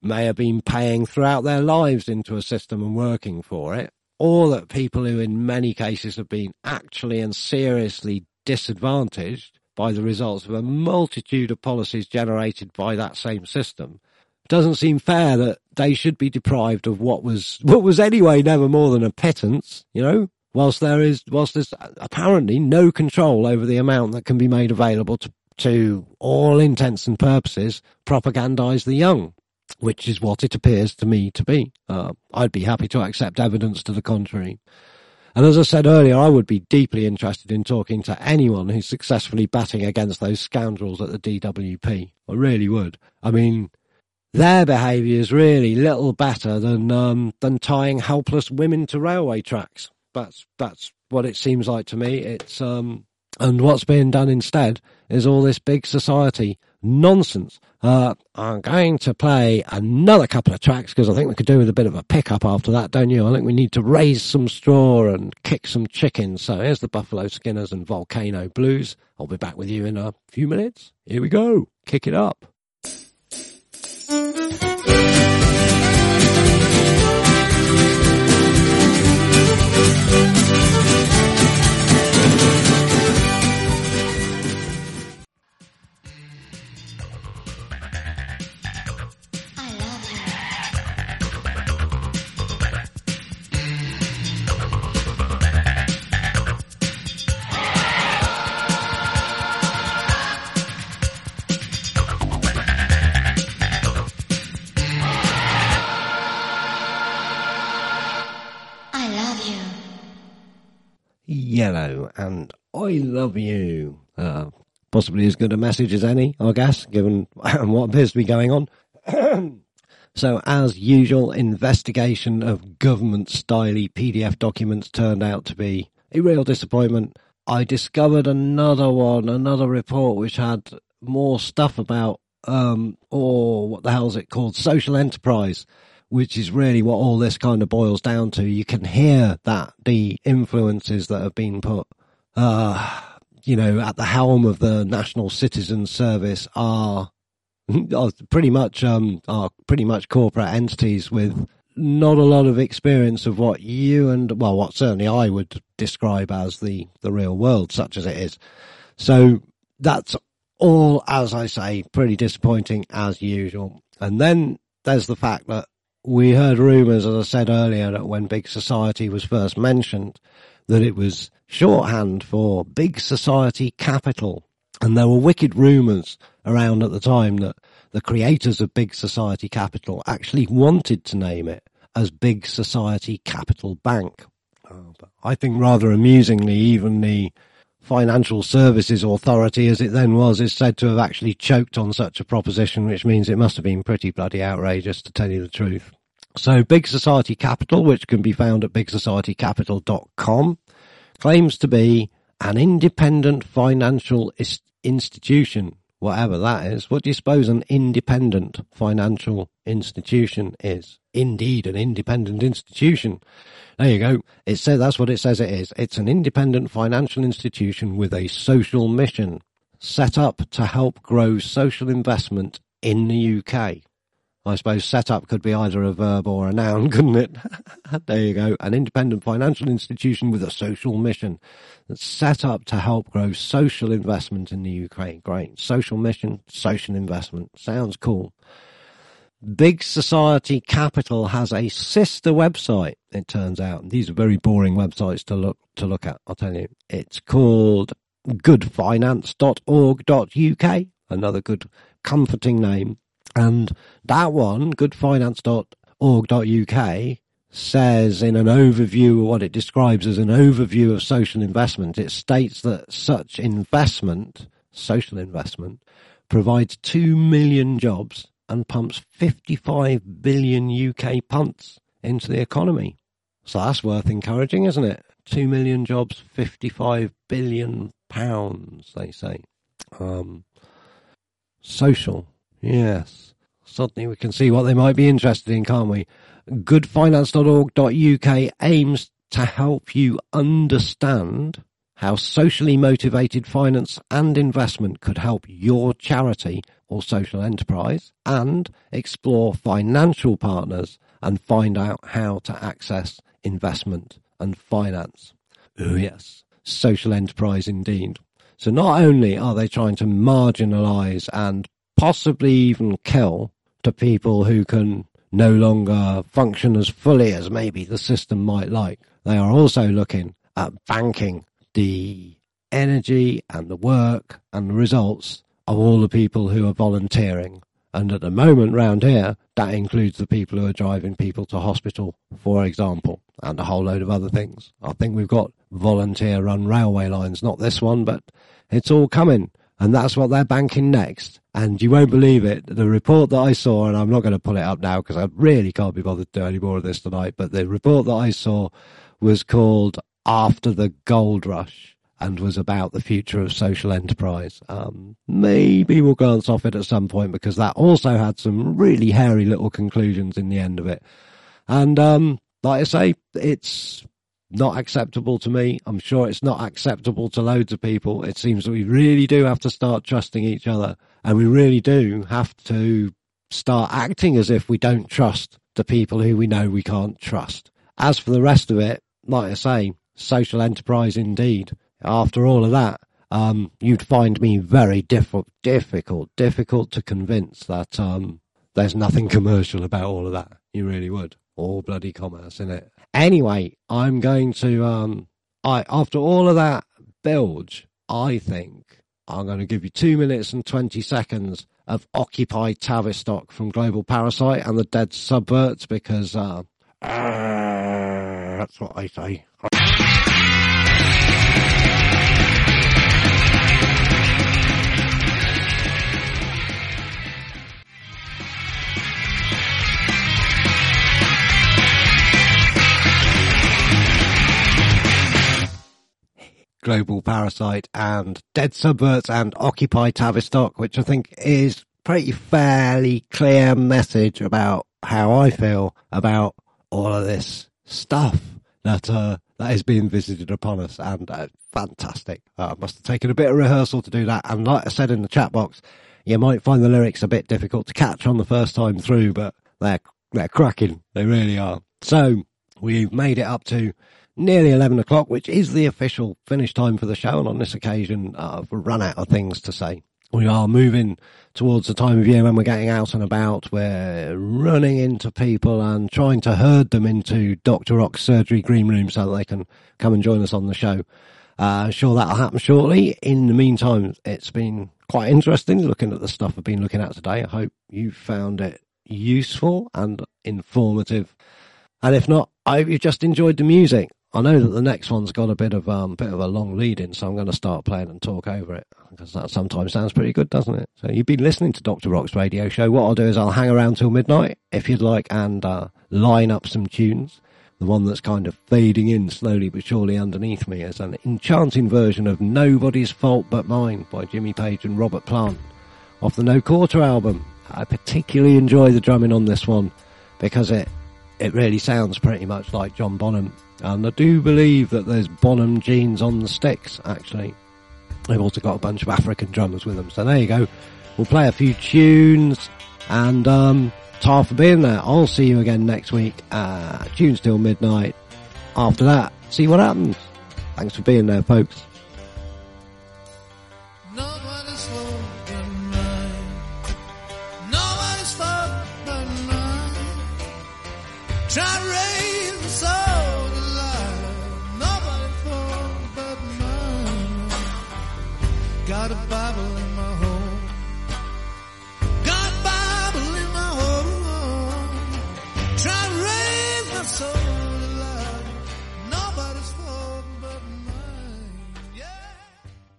may have been paying throughout their lives into a system and working for it, or that people who in many cases have been actually and seriously disadvantaged by the results of a multitude of policies generated by that same system. It doesn't seem fair that they should be deprived of what was what was anyway never more than a pittance, you know, whilst there is whilst there's apparently no control over the amount that can be made available to, to all intents and purposes, propagandise the young, which is what it appears to me to be. Uh, I'd be happy to accept evidence to the contrary. And as I said earlier, I would be deeply interested in talking to anyone who's successfully batting against those scoundrels at the D W P. I really would. I mean, their behaviour is really little better than um, than tying helpless women to railway tracks. That's that's what it seems like to me. It's um, and what's being done instead is all this big society nonsense. Uh, I'm going to play another couple of tracks because I think we could do with a bit of a pickup after that, don't you? I think we need to raise some straw and kick some chickens. So here's the Buffalo Skinners and Volcano Blues. I'll be back with you in a few minutes. Here we go. Kick it up. Yellow and I Love You. Uh, possibly as good a message as any, I guess, given what appears to be going on. So, as usual, investigation of government-style P D F documents turned out to be a real disappointment. I discovered another one, another report which had more stuff about, um, or what the hell is it called, social enterprise, which is really what all this kind of boils down to. You can hear that the influences that have been put, uh, you know, at the helm of the National Citizen Service are, are pretty much, um, are pretty much corporate entities with not a lot of experience of what you and, well, what certainly I would describe as the, the real world, such as it is. So that's all, as I say, pretty disappointing as usual. And then there's the fact that we heard rumours, as I said earlier, that when Big Society was first mentioned, that it was shorthand for Big Society Capital. And there were wicked rumours around at the time that the creators of Big Society Capital actually wanted to name it as Big Society Capital Bank. Oh, but I think rather amusingly, even the Financial Services Authority, as it then was, is said to have actually choked on such a proposition, which means it must have been pretty bloody outrageous, to tell you the truth. So Big Society Capital, which can be found at big society capital dot com, claims to be an independent financial is- institution, whatever that is. What do you suppose an independent financial institution is? Indeed, an independent institution. There you go. It says that's what it says it is. It's an independent financial institution with a social mission set up to help grow social investment in the U K. I suppose set up could be either a verb or a noun, couldn't it? There you go. An independent financial institution with a social mission that's set up to help grow social investment in the U K. Great. Social mission, social investment. Sounds cool. Big Society Capital has a sister website, it turns out. These are very boring websites to look to look at, I'll tell you. It's called good finance dot org dot U K, another good comforting name. And that one, good finance dot org dot U K, says in an overview of what it describes as an overview of social investment, it states that such investment, social investment, provides two million jobs and pumps fifty-five billion U K punts into the economy. So that's worth encouraging, isn't it? Two million jobs, fifty-five billion pounds, they say. Um, social, yes. Suddenly we can see what they might be interested in, can't we? good finance dot org dot U K aims to help you understand how socially motivated finance and investment could help your charity or social enterprise, and explore financial partners and find out how to access investment and finance. Oh yes, social enterprise indeed. So not only are they trying to marginalise and possibly even kill the people who can no longer function as fully as maybe the system might like, they are also looking at banking the energy and the work and the results of all the people who are volunteering. And at the moment round here, that includes the people who are driving people to hospital, for example, and a whole load of other things. I think we've got volunteer-run railway lines, not this one, but it's all coming. And that's what they're banking next. And you won't believe it, the report that I saw, and I'm not going to pull it up now because I really can't be bothered to do any more of this tonight, but the report that I saw was called After the Gold Rush and was about the future of social enterprise. Um, maybe we'll glance off it at some point because that also had some really hairy little conclusions in the end of it. And um, like I say, it's not acceptable to me. I'm sure it's not acceptable to loads of people. It seems that we really do have to start trusting each other, and we really do have to start acting as if we don't trust the people who we know we can't trust. As for the rest of it, like I say, social enterprise indeed. After all of that, um, you'd find me very diff- difficult, difficult to convince that um, there's nothing commercial about all of that. You really would. All bloody commerce, innit? Anyway, I'm going to, um, I after all of that bilge, I think I'm going to give you two minutes and twenty seconds of Occupy Tavistock from Global Parasite and the Dead Subverts, because uh, uh, that's what I say. Global Parasite and Dead Subverts and Occupy Tavistock, which I think is pretty fairly clear message about how I feel about all of this stuff that uh, that is being visited upon us, and uh, fantastic. Uh, I must have taken a bit of rehearsal to do that, and like I said in the chat box, you might find the lyrics a bit difficult to catch on the first time through, but they're, they're cracking. They really are. So we've made it up to nearly eleven o'clock, which is the official finish time for the show, and on this occasion uh, I've run out of things to say. We are moving towards the time of year when we're getting out and about. We're running into people and trying to herd them into Doctor Rock's surgery green room so that they can come and join us on the show. Uh, sure, that'll happen shortly. In the meantime, it's been quite interesting looking at the stuff I've been looking at today. I hope you found it useful and informative. And if not, I hope you just enjoyed the music. I know that the next one's got a bit of um bit of a long lead in, so I'm going to start playing and talk over it, because that sometimes sounds pretty good, doesn't it? So you've been listening to Doctor Rock's radio show. What I'll do is I'll hang around till midnight, if you'd like, and uh, line up some tunes. The one that's kind of fading in slowly but surely underneath me is an enchanting version of Nobody's Fault But Mine by Jimmy Page and Robert Plant off the No Quarter album. I particularly enjoy the drumming on this one because it it really sounds pretty much like John Bonham. And I do believe that there's Bonham genes on the sticks, actually. They've also got a bunch of African drummers with them. So there you go. We'll play a few tunes. And um, tar for being there. I'll see you again next week. Uh, tunes till midnight. After that, see what happens. Thanks for being there, folks. Nobody's fault but mine. Nobody's fault but mine. Try to raise the soul to life. Nobody's fault but mine. Got a Bible in my home.